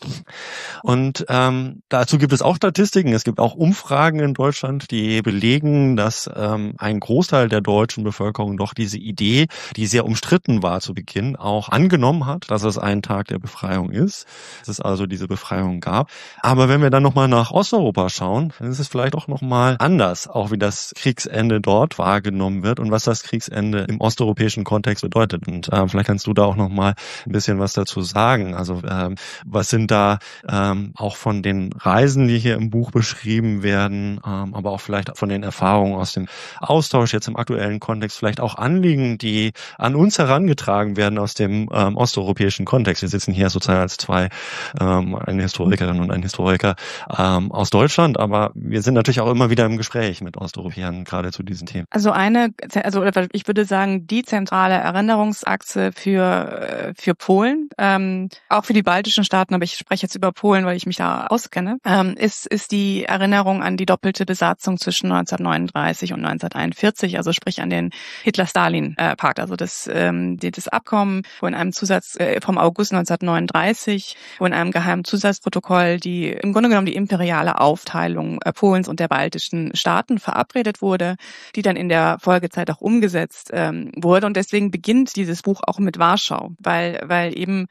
Und ähm, dazu gibt es auch Statistiken. Es gibt auch Umfragen in Deutschland, die belegen, dass ähm, ein Großteil der deutschen Bevölkerung doch diese Idee, die sehr umstritten war zu Beginn, auch angenommen hat, dass es ein Tag der Befreiung ist, dass es also diese Befreiung gab. Aber wenn wir dann nochmal nach Osteuropa schauen, dann ist es vielleicht auch nochmal anders, auch wie das Kriegsende dort wahrgenommen wird und was das Kriegsende im osteuropäischen Kontext bedeutet. Und äh, vielleicht kannst du da auch nochmal ein bisschen was dazu sagen. Also ähm, was sind da ähm, auch von den Reisen, die hier im Buch beschrieben werden, ähm, aber auch vielleicht von den Erfahrungen aus dem Austausch jetzt im aktuellen Kontext, vielleicht auch Anliegen, die an uns herangetragen werden aus dem ähm, osteuropäischen Kontext. Wir sitzen hier sozusagen als zwei, ähm, eine Historikerin und ein Historiker ähm, aus Deutschland, aber wir sind natürlich auch immer wieder im Gespräch mit Osteuropäern, gerade zu diesen Themen. Also eine, also ich würde sagen, die zentrale Erinnerungsachse für für Polen, ähm, auch für die baltischen Staaten, aber ich spreche jetzt über Polen, weil ich mich da auskenne, ähm, ist ist die Erinnerung an die doppelte Besatzung zwischen neunzehnhundertneununddreißig und neunzehnhunderteinundvierzig, also sprich an den Hitler-Stalin Warschau-Berlin-Pakt, also das, ähm, das Abkommen, wo in einem Zusatz äh, vom August neunzehnhundertneununddreißig, wo in einem geheimen Zusatzprotokoll die im Grunde genommen die imperiale Aufteilung äh, Polens und der baltischen Staaten verabredet wurde, die dann in der Folgezeit auch umgesetzt ähm, wurde. Und deswegen beginnt dieses Buch auch mit Warschau, weil weil eben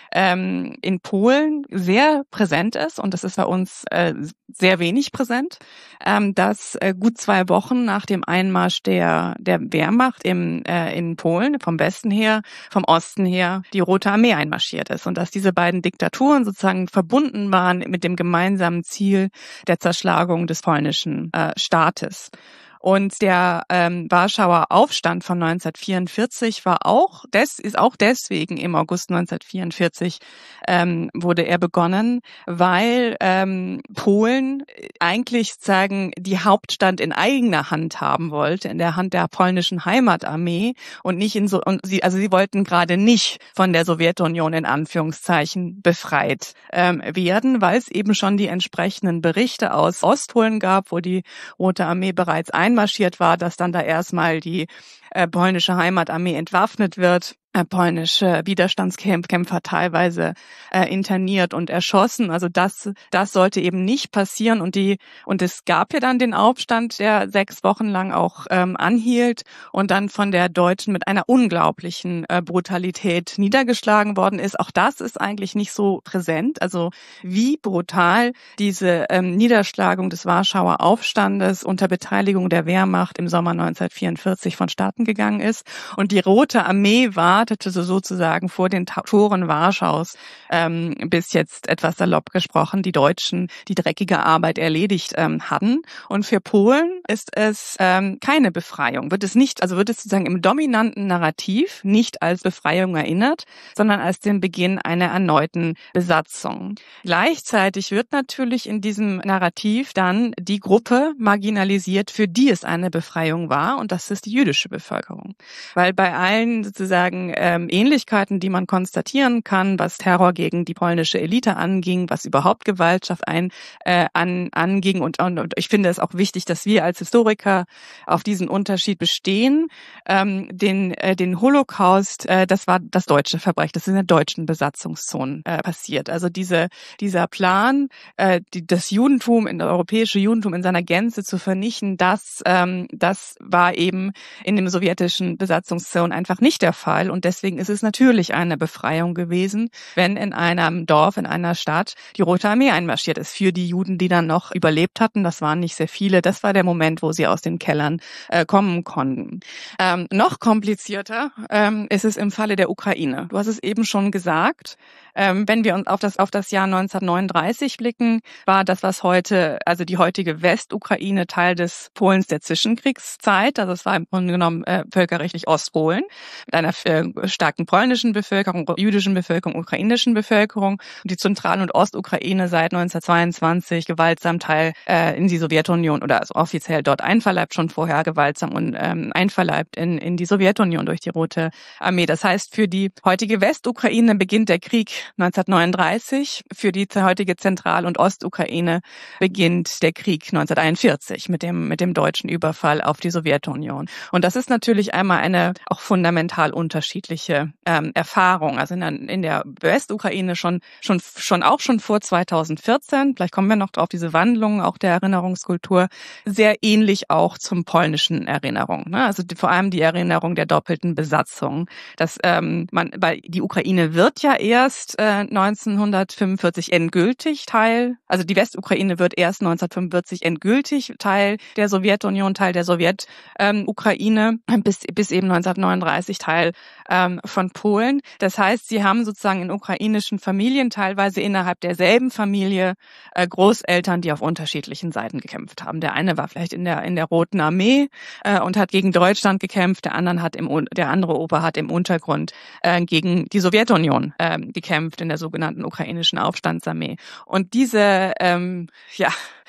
ähm, in Polen sehr präsent ist, und das ist bei uns äh, sehr wenig präsent, ähm, dass äh, gut zwei Wochen nach dem Einmarsch der der Wehrmacht im, äh, in Polen, vom Westen her, vom Osten her, die Rote Armee einmarschiert ist und dass diese beiden Diktaturen sozusagen verbunden waren mit dem gemeinsamen Ziel der Zerschlagung des polnischen äh, Staates. Und der ähm, Warschauer Aufstand von neunzehnhundertvierundvierzig war auch des ist auch deswegen im August neunzehnhundertvierundvierzig ähm, wurde er begonnen, weil ähm, Polen eigentlich sagen die Hauptstadt in eigener Hand haben wollte, in der Hand der polnischen Heimatarmee und nicht in so und sie also sie wollten gerade nicht von der Sowjetunion in Anführungszeichen befreit ähm, werden, weil es eben schon die entsprechenden Berichte aus Ostpolen gab, wo die Rote Armee bereits ein marschiert war, dass dann da erstmal die äh, polnische Heimatarmee entwaffnet wird, äh, polnische Widerstandskämpfer teilweise äh, interniert und erschossen. Also das das sollte eben nicht passieren, und die und es gab ja dann den Aufstand, der sechs Wochen lang auch ähm, anhielt und dann von der Deutschen mit einer unglaublichen äh, Brutalität niedergeschlagen worden ist. Auch das ist eigentlich nicht so präsent. Also wie brutal diese ähm, Niederschlagung des Warschauer Aufstandes unter Beteiligung der Wehrmacht im Sommer neunzehnhundertvierundvierzig vonstatten gegangen ist. Und die Rote Armee wartete so sozusagen vor den Toren Warschaus, ähm, bis jetzt etwas salopp gesprochen die Deutschen die dreckige Arbeit erledigt ähm, hatten. Und für Polen ist es ähm, keine Befreiung. Wird es nicht, also wird es sozusagen im dominanten Narrativ nicht als Befreiung erinnert, sondern als den Beginn einer erneuten Besatzung. Gleichzeitig wird natürlich in diesem Narrativ dann die Gruppe marginalisiert, für die es eine Befreiung war, und das ist die jüdische Bevölkerung. Weil bei allen sozusagen ähm, Ähnlichkeiten, die man konstatieren kann, was Terror gegen die polnische Elite anging, was überhaupt Gewaltschaft ein, äh, an, anging, und, und, und ich finde es auch wichtig, dass wir als Historiker auf diesen Unterschied bestehen. Ähm, den, äh, den Holocaust, äh, das war das deutsche Verbrechen, das ist in der deutschen Besatzungszone äh, passiert. Also diese, dieser Plan, äh, die, das Judentum, in das europäische Judentum in seiner Gänze zu vernichten, das, ähm, das war eben in dem sowjetischen Besatzungszone einfach nicht der Fall. Und deswegen ist es natürlich eine Befreiung gewesen, wenn in einem Dorf, in einer Stadt die Rote Armee einmarschiert ist. Für die Juden, die dann noch überlebt hatten, das waren nicht sehr viele, das war der Moment, wo sie aus den Kellern äh, kommen konnten. Ähm, noch komplizierter ähm, ist es im Falle der Ukraine. Du hast es eben schon gesagt. Ähm, wenn wir uns auf das auf das Jahr neunzehnhundertneununddreißig blicken, war das, was heute, also die heutige Westukraine, Teil des Polens der Zwischenkriegszeit. Also es war im Grunde genommen äh, völkerrechtlich Ostpolen mit einer äh, starken polnischen Bevölkerung, jüdischen Bevölkerung, ukrainischen Bevölkerung. Und die Zentral- und Ostukraine seit neunzehnhundertzweiundzwanzig gewaltsam Teil äh, in die Sowjetunion oder also offiziell dort einverleibt, schon vorher gewaltsam und ähm, einverleibt in in die Sowjetunion durch die Rote Armee. Das heißt, für die heutige Westukraine beginnt der Krieg neunzehnhundertneununddreißig, für die heutige Zentral- und Ostukraine beginnt der Krieg neunzehnhunderteinundvierzig mit dem mit dem deutschen Überfall auf die Sowjetunion. Und das ist natürlich einmal eine auch fundamental unterschiedliche ähm, Erfahrung. Also in der, in der Westukraine schon schon schon auch schon vor zweitausendvierzehn, vielleicht kommen wir noch drauf, diese Wandlung auch der Erinnerungskultur, sehr ähnlich auch zum polnischen Erinnerung. Ne? Also die, vor allem die Erinnerung der doppelten Besatzung. Dass ähm, man, weil die Ukraine wird ja erst äh, neunzehnhundertfünfundvierzig endgültig Teil, also die Westukraine wird erst neunzehnhundertfünfundvierzig endgültig Teil der Sowjetunion, Teil der Sowjetukraine, ähm, bis bis eben neunzehnhundertneununddreißig Teil ähm, von Polen. Das heißt, sie haben sozusagen in ukrainischen Familien teilweise innerhalb derselben Familie äh, Großeltern, die auf unterschiedlichen Seiten gekämpft haben. Der eine war vielleicht in der in der Roten Armee äh, und hat gegen Deutschland gekämpft, der andere hat im der andere Opa hat im Untergrund äh, gegen die Sowjetunion äh, gekämpft in der sogenannten ukrainischen Aufstandsarmee. Und diese ähm, ja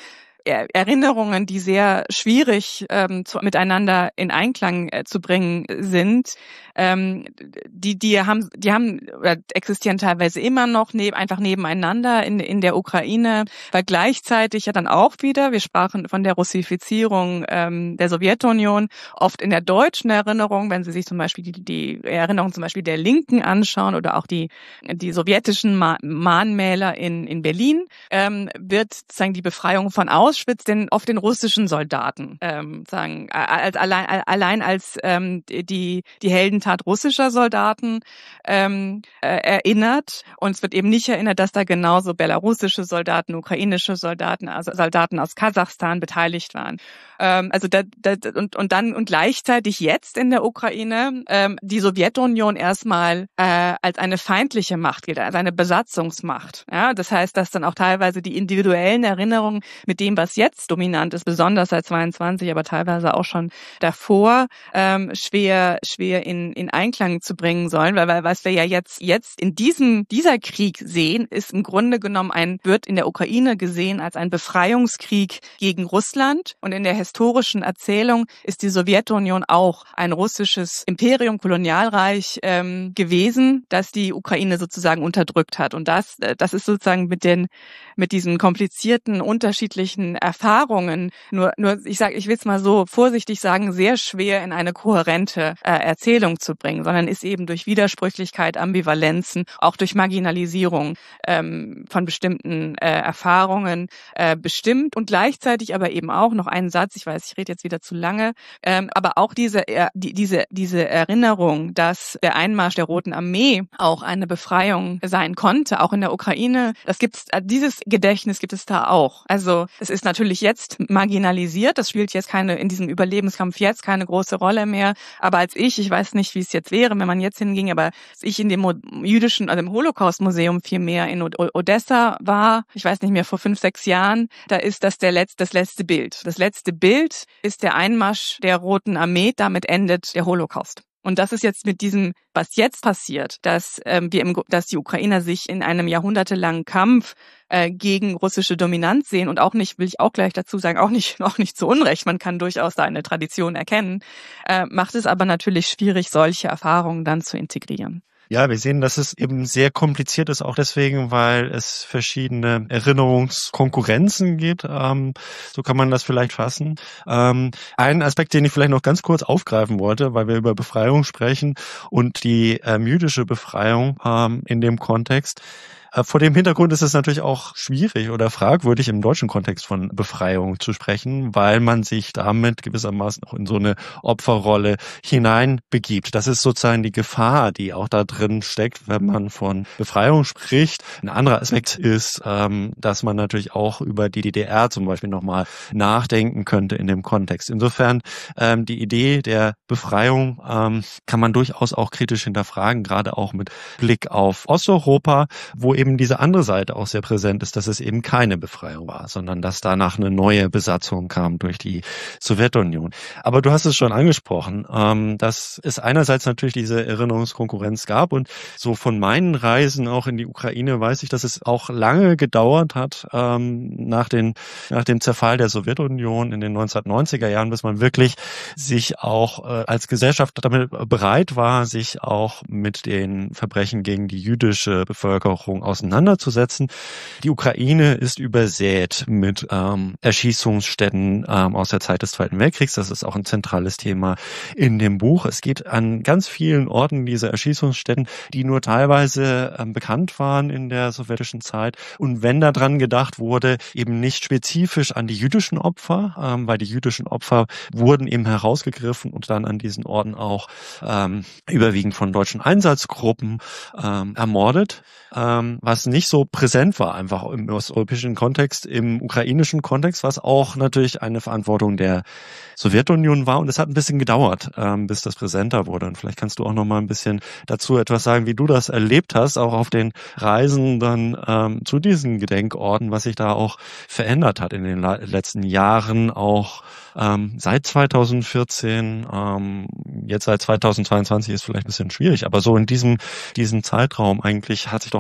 Erinnerungen, die sehr schwierig ähm, zu, miteinander in Einklang äh, zu bringen sind. Ähm, die, die haben, die haben oder existieren teilweise immer noch neb, einfach nebeneinander in in der Ukraine, weil gleichzeitig ja dann auch wieder, wir sprachen von der Russifizierung ähm, der Sowjetunion, oft in der deutschen Erinnerung, wenn Sie sich zum Beispiel die, die Erinnerung zum Beispiel der Linken anschauen oder auch die die sowjetischen Ma- Mahnmäler in in Berlin, ähm, wird sozusagen die Befreiung von Auschwitz den oft den russischen Soldaten ähm, sagen als allein allein als ähm, die die Heldentat russischer Soldaten ähm, äh, erinnert, und es wird eben nicht erinnert, dass da genauso belarussische Soldaten, ukrainische Soldaten, also Soldaten aus Kasachstan beteiligt waren. Ähm, also da, da, und und dann und gleichzeitig jetzt in der Ukraine ähm, die Sowjetunion erstmal äh, als eine feindliche Macht gilt, als eine Besatzungsmacht. Ja, das heißt, dass dann auch teilweise die individuellen Erinnerungen mit dem, was jetzt dominant ist, besonders seit zweiundzwanzig, aber teilweise auch schon davor, ähm, schwer schwer in in Einklang zu bringen sollen, weil, weil was wir ja jetzt jetzt in diesem dieser Krieg sehen, ist im Grunde genommen ein wird in der Ukraine gesehen als ein Befreiungskrieg gegen Russland, und in der historischen Erzählung ist die Sowjetunion auch ein russisches Imperium, Kolonialreich ähm, gewesen, das die Ukraine sozusagen unterdrückt hat, und das das ist sozusagen mit den mit diesen komplizierten unterschiedlichen Erfahrungen nur nur ich sage ich will es mal so vorsichtig sagen, sehr schwer in eine kohärente äh, Erzählung zu bringen, sondern ist eben durch Widersprüchlichkeit, Ambivalenzen, auch durch Marginalisierung ähm, von bestimmten äh, Erfahrungen äh, bestimmt, und gleichzeitig aber eben auch noch einen Satz, ich weiß, ich rede jetzt wieder zu lange, ähm, aber auch diese äh, die, diese diese Erinnerung, dass der Einmarsch der Roten Armee auch eine Befreiung sein konnte, auch in der Ukraine, das gibt's, dieses Gedächtnis gibt es da auch. Also es ist natürlich jetzt marginalisiert, das spielt jetzt keine in diesem Überlebenskampf jetzt keine große Rolle mehr, aber als ich, ich weiß nicht, wie es jetzt wäre, wenn man jetzt hinging, aber als ich in dem jüdischen, also im Holocaust-Museum vielmehr in Odessa war, ich weiß nicht mehr, vor fünf, sechs Jahren, da ist das der letzte, das letzte Bild. Das letzte Bild ist der Einmarsch der Roten Armee, damit endet der Holocaust. Und das ist jetzt mit diesem, was jetzt passiert, dass ähm, wir, im, dass die Ukrainer sich in einem jahrhundertelangen Kampf äh, gegen russische Dominanz sehen, und auch nicht, will ich auch gleich dazu sagen, auch nicht, auch nicht zu Unrecht. Man kann durchaus da eine Tradition erkennen, äh, macht es aber natürlich schwierig, solche Erfahrungen dann zu integrieren. Ja, wir sehen, dass es eben sehr kompliziert ist, auch deswegen, weil es verschiedene Erinnerungskonkurrenzen gibt. Ähm, so kann man das vielleicht fassen. Ähm, ein Aspekt, den ich vielleicht noch ganz kurz aufgreifen wollte, weil wir über Befreiung sprechen und die ähm, jüdische Befreiung ähm, in dem Kontext. Vor dem Hintergrund ist es natürlich auch schwierig oder fragwürdig, im deutschen Kontext von Befreiung zu sprechen, weil man sich damit gewissermaßen auch in so eine Opferrolle hineinbegibt. Das ist sozusagen die Gefahr, die auch da drin steckt, wenn man von Befreiung spricht. Ein anderer Aspekt ist, dass man natürlich auch über die D D R zum Beispiel nochmal nachdenken könnte in dem Kontext. Insofern die Idee der Befreiung kann man durchaus auch kritisch hinterfragen, gerade auch mit Blick auf Osteuropa, wo eben diese andere Seite auch sehr präsent ist, dass es eben keine Befreiung war, sondern dass danach eine neue Besatzung kam durch die Sowjetunion. Aber du hast es schon angesprochen, ähm, dass es einerseits natürlich diese Erinnerungskonkurrenz gab, und so von meinen Reisen auch in die Ukraine weiß ich, dass es auch lange gedauert hat, ähm, nach, den, nach dem Zerfall der Sowjetunion in den neunzehnhundertneunziger Jahren, bis man wirklich sich auch äh, als Gesellschaft damit bereit war, sich auch mit den Verbrechen gegen die jüdische Bevölkerung auseinanderzusetzen. Die Ukraine ist übersät mit ähm, Erschießungsstätten ähm, aus der Zeit des Zweiten Weltkriegs. Das ist auch ein zentrales Thema in dem Buch. Es gibt an ganz vielen Orten diese Erschießungsstätten, die nur teilweise ähm, bekannt waren in der sowjetischen Zeit. Und wenn daran gedacht wurde, eben nicht spezifisch an die jüdischen Opfer, ähm, weil die jüdischen Opfer wurden eben herausgegriffen und dann an diesen Orten auch ähm, überwiegend von deutschen Einsatzgruppen ähm, ermordet. Ähm, was nicht so präsent war, einfach im osteuropäischen Kontext, im ukrainischen Kontext, was auch natürlich eine Verantwortung der Sowjetunion war. Und es hat ein bisschen gedauert, ähm, bis das präsenter wurde. Und vielleicht kannst du auch noch mal ein bisschen dazu etwas sagen, wie du das erlebt hast, auch auf den Reisen dann ähm, zu diesen Gedenkorten, was sich da auch verändert hat in den la- letzten Jahren, auch ähm, seit zweitausendvierzehn, ähm, jetzt seit zweitausendzweiundzwanzig ist vielleicht ein bisschen schwierig, aber so in diesem, diesem Zeitraum eigentlich hat sich doch auch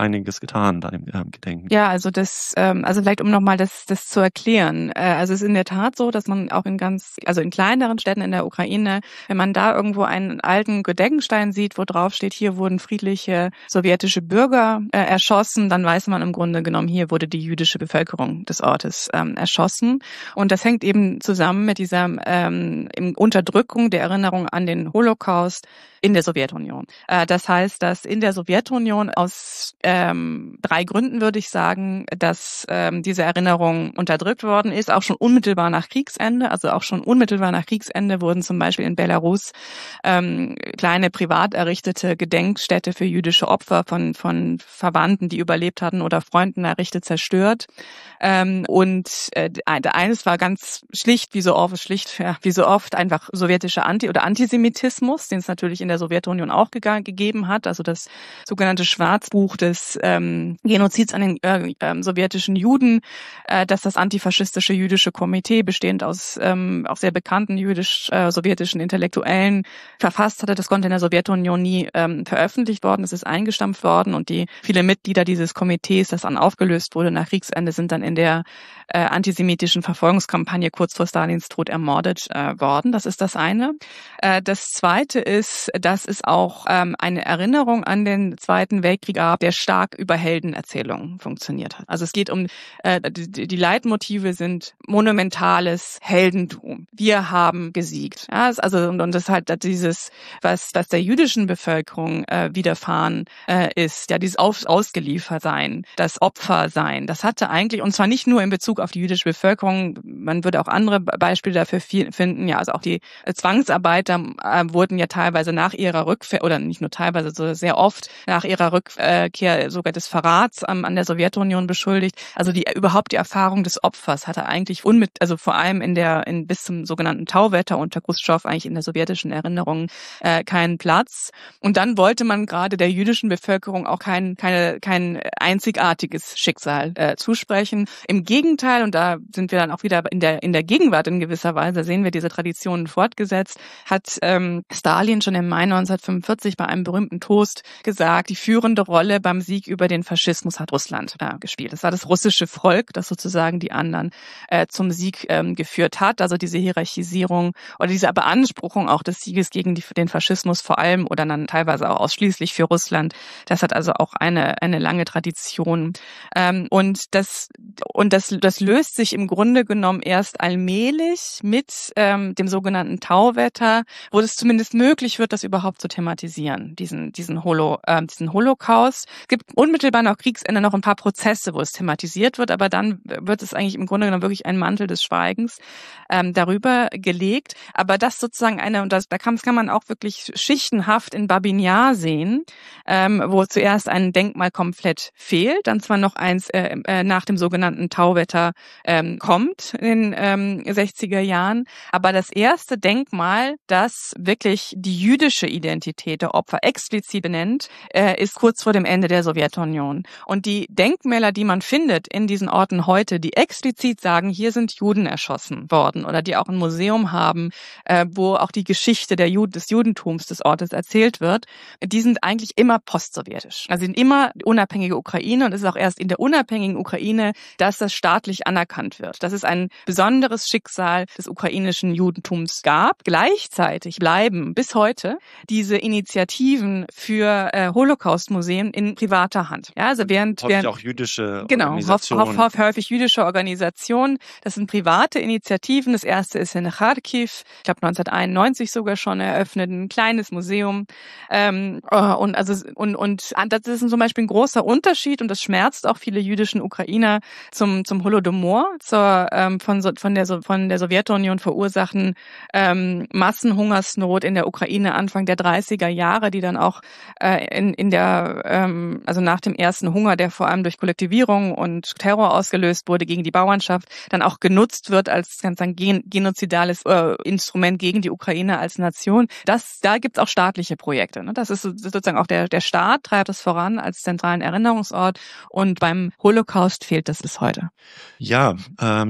einiges getan da im äh, Gedenken. Ja, also das, ähm, also vielleicht um nochmal das, das zu erklären. Äh, also es ist in der Tat so, dass man auch in ganz, also in kleineren Städten in der Ukraine, wenn man da irgendwo einen alten Gedenkstein sieht, wo drauf steht, hier wurden friedliche sowjetische Bürger äh, erschossen, dann weiß man im Grunde genommen, hier wurde die jüdische Bevölkerung des Ortes ähm, erschossen. Und das hängt eben zusammen mit dieser ähm, Unterdrückung der Erinnerung an den Holocaust in der Sowjetunion. Äh, das heißt, dass in der Sowjetunion aus ähm, drei Gründen, würde ich sagen, dass ähm, diese Erinnerung unterdrückt worden ist, auch schon unmittelbar nach Kriegsende. Also auch schon unmittelbar nach Kriegsende wurden zum Beispiel in Belarus ähm, kleine privat errichtete Gedenkstätte für jüdische Opfer von von Verwandten, die überlebt hatten oder Freunden errichtet, zerstört. Ähm, und äh, eines war ganz schlicht, wie so oft, schlicht, ja, wie so oft einfach sowjetischer Anti- oder Antisemitismus, den es natürlich in der Sowjetunion auch ge- gegeben hat. Also das sogenannte Schwarzbuch des ähm, Genozids an den äh, äh, sowjetischen Juden, äh, das das antifaschistische jüdische Komitee, bestehend aus ähm, auch sehr bekannten jüdisch-sowjetischen äh, Intellektuellen, verfasst hatte. Das konnte in der Sowjetunion nie ähm, veröffentlicht worden. Es ist eingestampft worden und die viele Mitglieder dieses Komitees, das dann aufgelöst wurde nach Kriegsende, sind dann in der äh, antisemitischen Verfolgungskampagne kurz vor Stalins Tod ermordet äh, worden. Das ist das eine. Äh, das zweite ist, dass es auch ähm, eine Erinnerung an den Zweiten Weltkrieg gab, der stark über Heldenerzählungen funktioniert hat. Also es geht um, äh, die, die Leitmotive sind monumentales Heldentum. Wir haben gesiegt. Ja, also und, und das halt dieses, was was der jüdischen Bevölkerung äh, widerfahren äh, ist, ja, dieses Auf, Ausgeliefertsein, das Opfersein, das hatte eigentlich, und zwar nicht nur in Bezug auf die jüdische Bevölkerung, man würde auch andere Beispiele dafür finden, ja, also auch die Zwangsarbeiter äh, wurden ja teilweise nach ihrer Rückkehr, oder nicht nur teilweise, so sehr oft nach ihrer Rückkehr sogar des Verrats ähm, an der Sowjetunion beschuldigt. Also die überhaupt die Erfahrung des Opfers hatte eigentlich unmit, also vor allem in der, in bis zum sogenannten Tauwetter unter Khrushchev eigentlich in der sowjetischen Erinnerung äh, keinen Platz. Und dann wollte man gerade der jüdischen Bevölkerung auch kein, keine, kein einzigartiges Schicksal äh, zusprechen. Im Gegenteil, und da sind wir dann auch wieder in der in der Gegenwart in gewisser Weise, sehen wir diese Traditionen fortgesetzt, hat ähm, Stalin schon im Mai neunzehnhundertfünfundvierzig bei einem berühmten Toast gesagt, die führende Rolle beim Sieg über den Faschismus hat Russland äh, gespielt. Das war das russische Volk, das sozusagen die anderen äh, zum Sieg ähm, geführt hat. Also diese Hierarchisierung oder diese Beanspruchung auch des Sieges gegen die, den Faschismus vor allem oder dann teilweise auch ausschließlich für Russland. Das hat also auch eine eine lange Tradition. Ähm, und das und das das löst sich im Grunde genommen erst allmählich mit ähm, dem sogenannten Tauwetter, wo es zumindest möglich wird, das überhaupt zu thematisieren, diesen diesen Holo äh, diesen Holocaust. Es gibt unmittelbar nach Kriegsende noch ein paar Prozesse, wo es thematisiert wird, aber dann wird es eigentlich im Grunde genommen wirklich ein Mantel des Schweigens ähm, darüber gelegt. Aber das sozusagen eine, und das, da kann, kann man auch wirklich schichtenhaft in Babin Jar sehen, ähm, wo zuerst ein Denkmal komplett fehlt, dann zwar noch eins äh, äh, nach dem sogenannten Tauwetter ähm, kommt in den ähm, sechziger Jahren, aber das erste Denkmal, das wirklich die jüdische Identität der Opfer explizit benennt, äh, ist kurz vor dem Ende der Sowjetunion. Und die Denkmäler, die man findet in diesen Orten heute, die explizit sagen, hier sind Juden erschossen worden oder die auch ein Museum haben, äh, wo auch die Geschichte der Jud- des Judentums des Ortes erzählt wird, die sind eigentlich immer postsowjetisch. Also sind immer unabhängige Ukraine und es ist auch erst in der unabhängigen Ukraine, dass das staatlich anerkannt wird. Dass es ein besonderes Schicksal des ukrainischen Judentums gab. Gleichzeitig bleiben bis heute diese Initiativen für äh, Holocaust-Museen in privater Hand. Ja, also während, Häufig während auch jüdische genau, Organisationen. Häufig, häufig jüdische Organisationen. Das sind private Initiativen. Das erste ist in Kharkiv, ich glaube neunzehnhunderteinundneunzig sogar schon eröffnet, ein kleines Museum. Ähm, und also und und das ist zum Beispiel ein großer Unterschied und das schmerzt auch viele jüdischen Ukrainer zum zum Holodomor, zur ähm, von von der von der Sowjetunion verursachten ähm, Massenhungersnot in der Ukraine Anfang der dreißiger Jahre, die dann auch äh, in in der ähm, also nach dem ersten Hunger, der vor allem durch Kollektivierung und Terror ausgelöst wurde gegen die Bauernschaft, dann auch genutzt wird als ganz ein gen- genozidales äh, Instrument gegen die Ukraine als Nation. Das da gibt's auch staatliche Projekte. Ne? Das ist sozusagen auch der der Staat treibt das voran als zentralen Erinnerungsort und beim Holocaust fehlt das bis heute. Ja, ähm, die Zeitschrift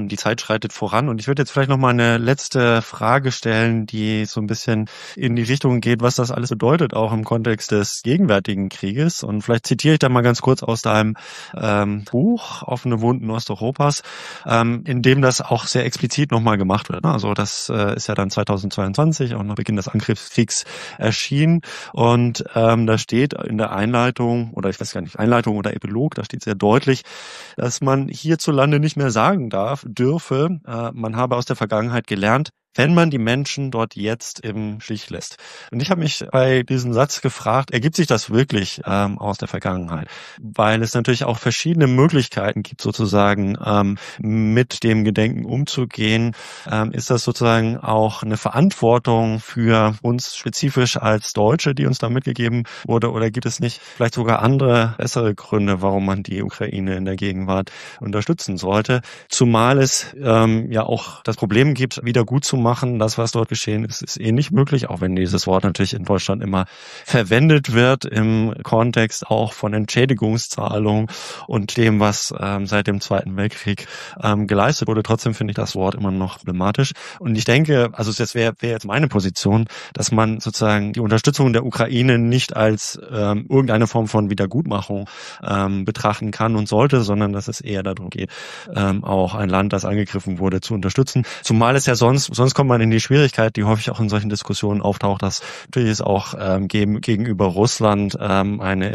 schreitet voran. Und ich würde jetzt vielleicht noch mal eine letzte Frage stellen, die so ein bisschen in die Richtung geht, was das alles bedeutet, auch im Kontext des gegenwärtigen Krieges. Und vielleicht zitiere ich da mal ganz kurz aus deinem ähm, Buch Offene Wunden Osteuropas, ähm, in dem das auch sehr explizit nochmal gemacht wird. Also das äh, ist ja dann zweitausendzweiundzwanzig, auch nach Beginn des Angriffskriegs erschienen. Und ähm, da steht in der Einleitung, oder ich weiß gar nicht, Einleitung oder Epilog, da steht sehr deutlich, dass man hierzulande nicht mehr sagen darf, dürfe, äh, man habe aus der Vergangenheit gelernt, wenn man die Menschen dort jetzt im Stich lässt. Und ich habe mich bei diesem Satz gefragt, ergibt sich das wirklich ähm, aus der Vergangenheit? Weil es natürlich auch verschiedene Möglichkeiten gibt, sozusagen ähm, mit dem Gedenken umzugehen. Ähm, ist das sozusagen auch eine Verantwortung für uns spezifisch als Deutsche, die uns da mitgegeben wurde? Oder gibt es nicht vielleicht sogar andere, bessere Gründe, warum man die Ukraine in der Gegenwart unterstützen sollte? Zumal es ähm, ja auch das Problem gibt, wieder gut zu machen. machen. Das, was dort geschehen ist, ist eh nicht möglich, auch wenn dieses Wort natürlich in Deutschland immer verwendet wird im Kontext auch von Entschädigungszahlungen und dem, was ähm, seit dem Zweiten Weltkrieg ähm, geleistet wurde. Trotzdem finde ich das Wort immer noch problematisch. Und ich denke, also das wäre wär jetzt meine Position, dass man sozusagen die Unterstützung der Ukraine nicht als ähm, irgendeine Form von Wiedergutmachung ähm, betrachten kann und sollte, sondern dass es eher darum geht, ähm, auch ein Land, das angegriffen wurde, zu unterstützen. Zumal es ja sonst, sonst kommt man in die Schwierigkeit, die häufig auch in solchen Diskussionen auftaucht, dass natürlich es auch ähm, gegen, gegenüber Russland ähm, eine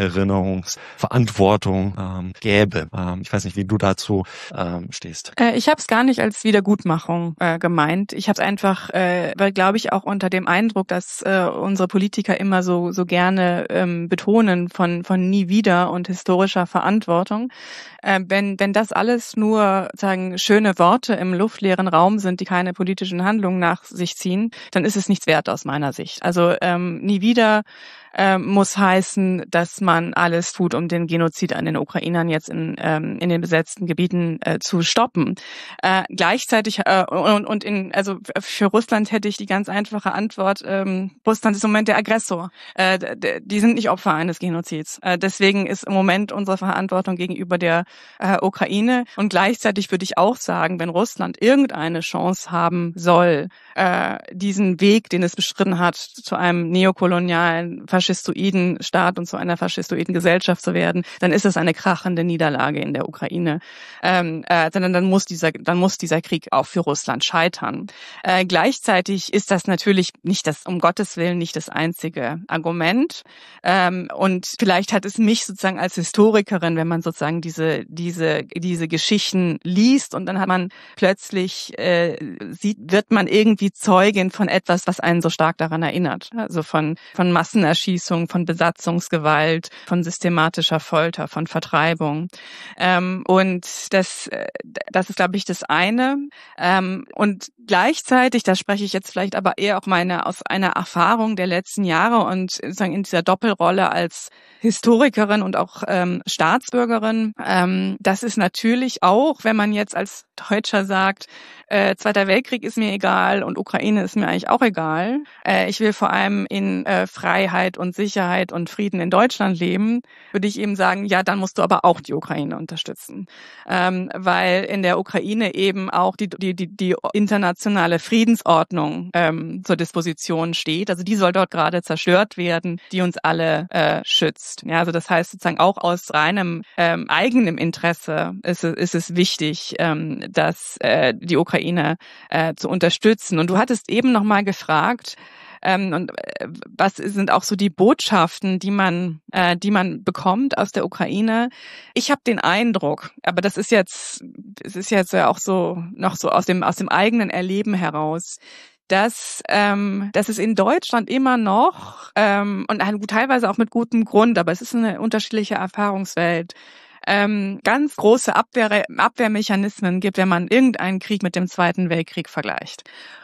Erinnerungsverantwortung ähm, gäbe. Ähm, ich weiß nicht, wie du dazu ähm, stehst. Äh, ich habe es gar nicht als Wiedergutmachung äh, gemeint. Ich habe es einfach, äh, weil glaube ich auch unter dem Eindruck, dass äh, unsere Politiker immer so so gerne ähm, betonen von von nie wieder und historischer Verantwortung. Äh, wenn wenn das alles nur sagen schöne Worte im luftleeren Raum sind, die keine politischen Handlungen nach sich ziehen, dann ist es nichts wert aus meiner Sicht. Also ähm, nie wieder äh, muss heißen, dass man alles tut, um den Genozid an den Ukrainern jetzt in ähm, in den besetzten Gebieten äh, zu stoppen. Äh, gleichzeitig äh, und, und in also für Russland hätte ich die ganz einfache Antwort: ähm, Russland ist im Moment der Aggressor. Äh, d- die sind nicht Opfer eines Genozids. Äh, deswegen ist im Moment unsere Verantwortung gegenüber der äh, Ukraine. Und gleichzeitig würde ich auch sagen, wenn Russland irgendeine Chance haben soll, äh, diesen Weg, den es beschritten hat, zu einem neokolonialen, faschistoiden Staat und zu einer faschistoiden Gesellschaft zu werden, dann ist es eine krachende Niederlage in der Ukraine. Ähm, äh, dann, dann muss dieser, dann muss dieser Krieg auch für Russland scheitern. Äh, gleichzeitig ist das natürlich nicht das, um Gottes Willen, nicht das einzige Argument. Ähm, und vielleicht hat es mich sozusagen als Historikerin, wenn man sozusagen diese, diese, diese Geschichten liest und dann hat man plötzlich, äh, sieht, wird man irgendwie Zeugin von etwas, was einen so stark daran erinnert. Also von, von Massenerschießung, von Besatzungsgewalt, von systematischer Folter, von Vertreibung. Ähm, und das, das ist, glaube ich, das eine. Ähm, und gleichzeitig, da spreche ich jetzt vielleicht aber eher auch meine, aus einer Erfahrung der letzten Jahre und sozusagen in dieser Doppelrolle als Historikerin und auch ähm, Staatsbürgerin, ähm, das ist natürlich auch, wenn man jetzt als Deutscher sagt, äh, Zweiter Weltkrieg ist mir egal und Ukraine ist mir eigentlich auch egal. Äh, ich will vor allem in äh, Freiheit und Sicherheit und Frieden in Deutschland leben, würde ich eben sagen, ja, dann musst du aber auch die Ukraine unterstützen. Ähm, weil in der Ukraine eben auch die, die, die, die internationale Friedensordnung ähm, zur Disposition steht. Also die soll dort gerade zerstört werden, die uns alle äh, schützt. Ja, also das heißt sozusagen auch aus reinem ähm, eigenem Interesse ist, ist es wichtig, ähm, dass äh, die Ukraine äh, zu unterstützen. Und du hattest eben noch mal gefragt, ähm, und äh, was sind auch so die Botschaften, die man, äh, die man bekommt aus der Ukraine? Ich habe den Eindruck, aber das ist jetzt, es ist jetzt ja auch so noch so aus dem aus dem eigenen Erleben heraus, dass ähm, dass es in Deutschland immer noch ähm, und teilweise auch mit gutem Grund, aber es ist eine unterschiedliche Erfahrungswelt, ähm, ganz große Abwehr, Abwehrmechanismen gibt, wenn man irgendeinen Krieg mit dem Zweiten Weltkrieg vergleicht.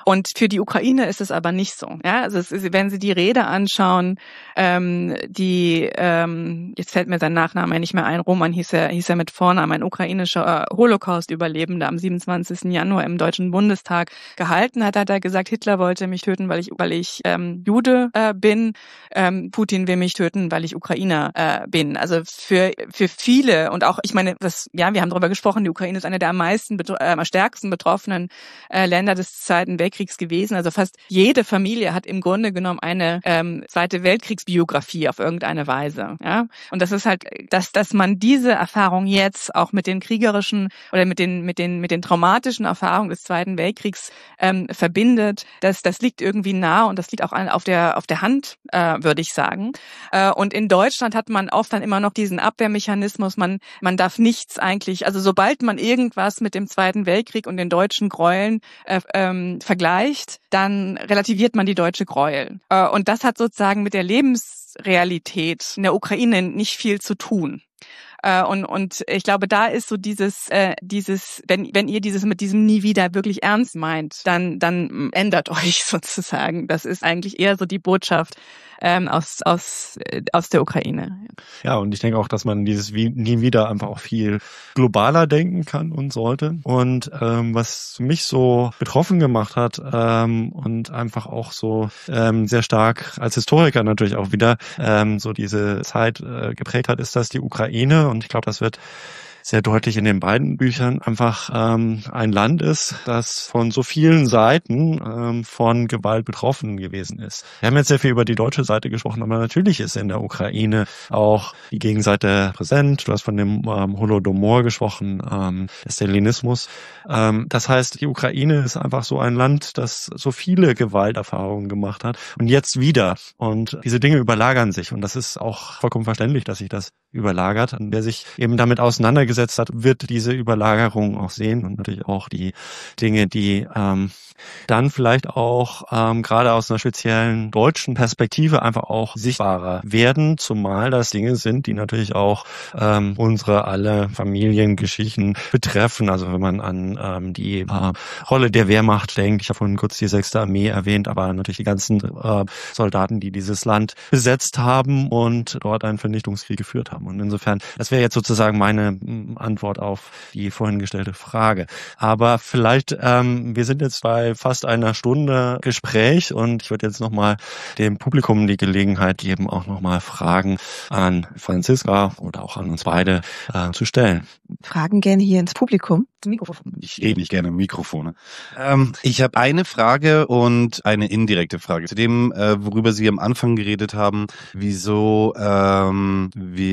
Und für die Ukraine ist es aber nicht so. Ja, also es ist, wenn Sie die Rede anschauen, ähm, die ähm, jetzt fällt mir sein Nachname nicht mehr ein. Roman hieß er, hieß er mit Vornamen, ein ukrainischer äh, Holocaust-Überlebender am siebenundzwanzigsten Januar im Deutschen Bundestag gehalten hat, hat er gesagt, Hitler wollte mich töten, weil ich weil ich ähm, Jude äh, bin. Ähm, Putin will mich töten, weil ich Ukrainer äh, bin. Also für für viele und auch, ich meine, das, ja, wir haben darüber gesprochen, die Ukraine ist eine der am meisten, betro- äh, am stärksten betroffenen äh, Länder des Zweiten Weltkriegs gewesen. Also fast jede Familie hat im Grunde genommen eine ähm, Zweite Weltkriegsbiografie auf irgendeine Weise. Ja, und das ist halt, dass dass man diese Erfahrung jetzt auch mit den kriegerischen oder mit den mit den mit den traumatischen Erfahrungen des Zweiten Weltkriegs ähm, verbindet, das das liegt irgendwie nah und das liegt auch auf der auf der Hand, äh, würde ich sagen. Äh, und in Deutschland hat man oft dann immer noch diesen Abwehrmechanismus. Man man darf nichts eigentlich, also sobald man irgendwas mit dem Zweiten Weltkrieg und den deutschen Gräueln äh, ähm, vergleicht, dann relativiert man die deutsche Gräuel. Äh, und das hat sozusagen mit der Lebensrealität in der Ukraine nicht viel zu tun. Äh, und, und ich glaube, da ist so dieses, äh, dieses, wenn, wenn ihr dieses mit diesem nie wieder wirklich ernst meint, dann, dann ändert euch sozusagen. Das ist eigentlich eher so die Botschaft ähm, aus, aus, äh, aus der Ukraine. Ja, und ich denke auch, dass man dieses wie, nie wieder einfach auch viel globaler denken kann und sollte. Und ähm, was mich so betroffen gemacht hat ähm, und einfach auch so ähm, sehr stark als Historiker natürlich auch wieder ähm, so diese Zeit äh, geprägt hat, ist, dass die Ukraine, und ich glaube, das wird sehr deutlich in den beiden Büchern, einfach ähm, ein Land ist, das von so vielen Seiten ähm, von Gewalt betroffen gewesen ist. Wir haben jetzt sehr viel über die deutsche Seite gesprochen, aber natürlich ist in der Ukraine auch die Gegenseite präsent. Du hast von dem ähm, Holodomor gesprochen, ähm, des Stalinismus. Ähm, das heißt, die Ukraine ist einfach so ein Land, das so viele Gewalterfahrungen gemacht hat und jetzt wieder. Und diese Dinge überlagern sich und das ist auch vollkommen verständlich, dass sich das überlagert. Und wer sich eben damit auseinandergesetzt hat, wird diese Überlagerung auch sehen und natürlich auch die Dinge, die ähm, dann vielleicht auch ähm, gerade aus einer speziellen deutschen Perspektive einfach auch sichtbarer werden, zumal das Dinge sind, die natürlich auch ähm, unsere alle Familiengeschichten betreffen. Also wenn man an ähm, die äh, Rolle der Wehrmacht denkt, ich habe vorhin kurz die sechste Armee erwähnt, aber natürlich die ganzen äh, Soldaten, die dieses Land besetzt haben und dort einen Vernichtungskrieg geführt haben. Und insofern, das wäre jetzt sozusagen meine Antwort auf die vorhin gestellte Frage. Aber vielleicht, ähm, wir sind jetzt bei fast einer Stunde Gespräch und ich würde jetzt nochmal dem Publikum die Gelegenheit geben, auch nochmal Fragen an Franziska oder auch an uns beide äh, zu stellen. Fragen gerne hier ins Publikum. Mikrofon. Ich rede nicht gerne im Mikrofon. Ähm, ich habe eine Frage und eine indirekte Frage zu dem, äh, worüber Sie am Anfang geredet haben, wieso ähm,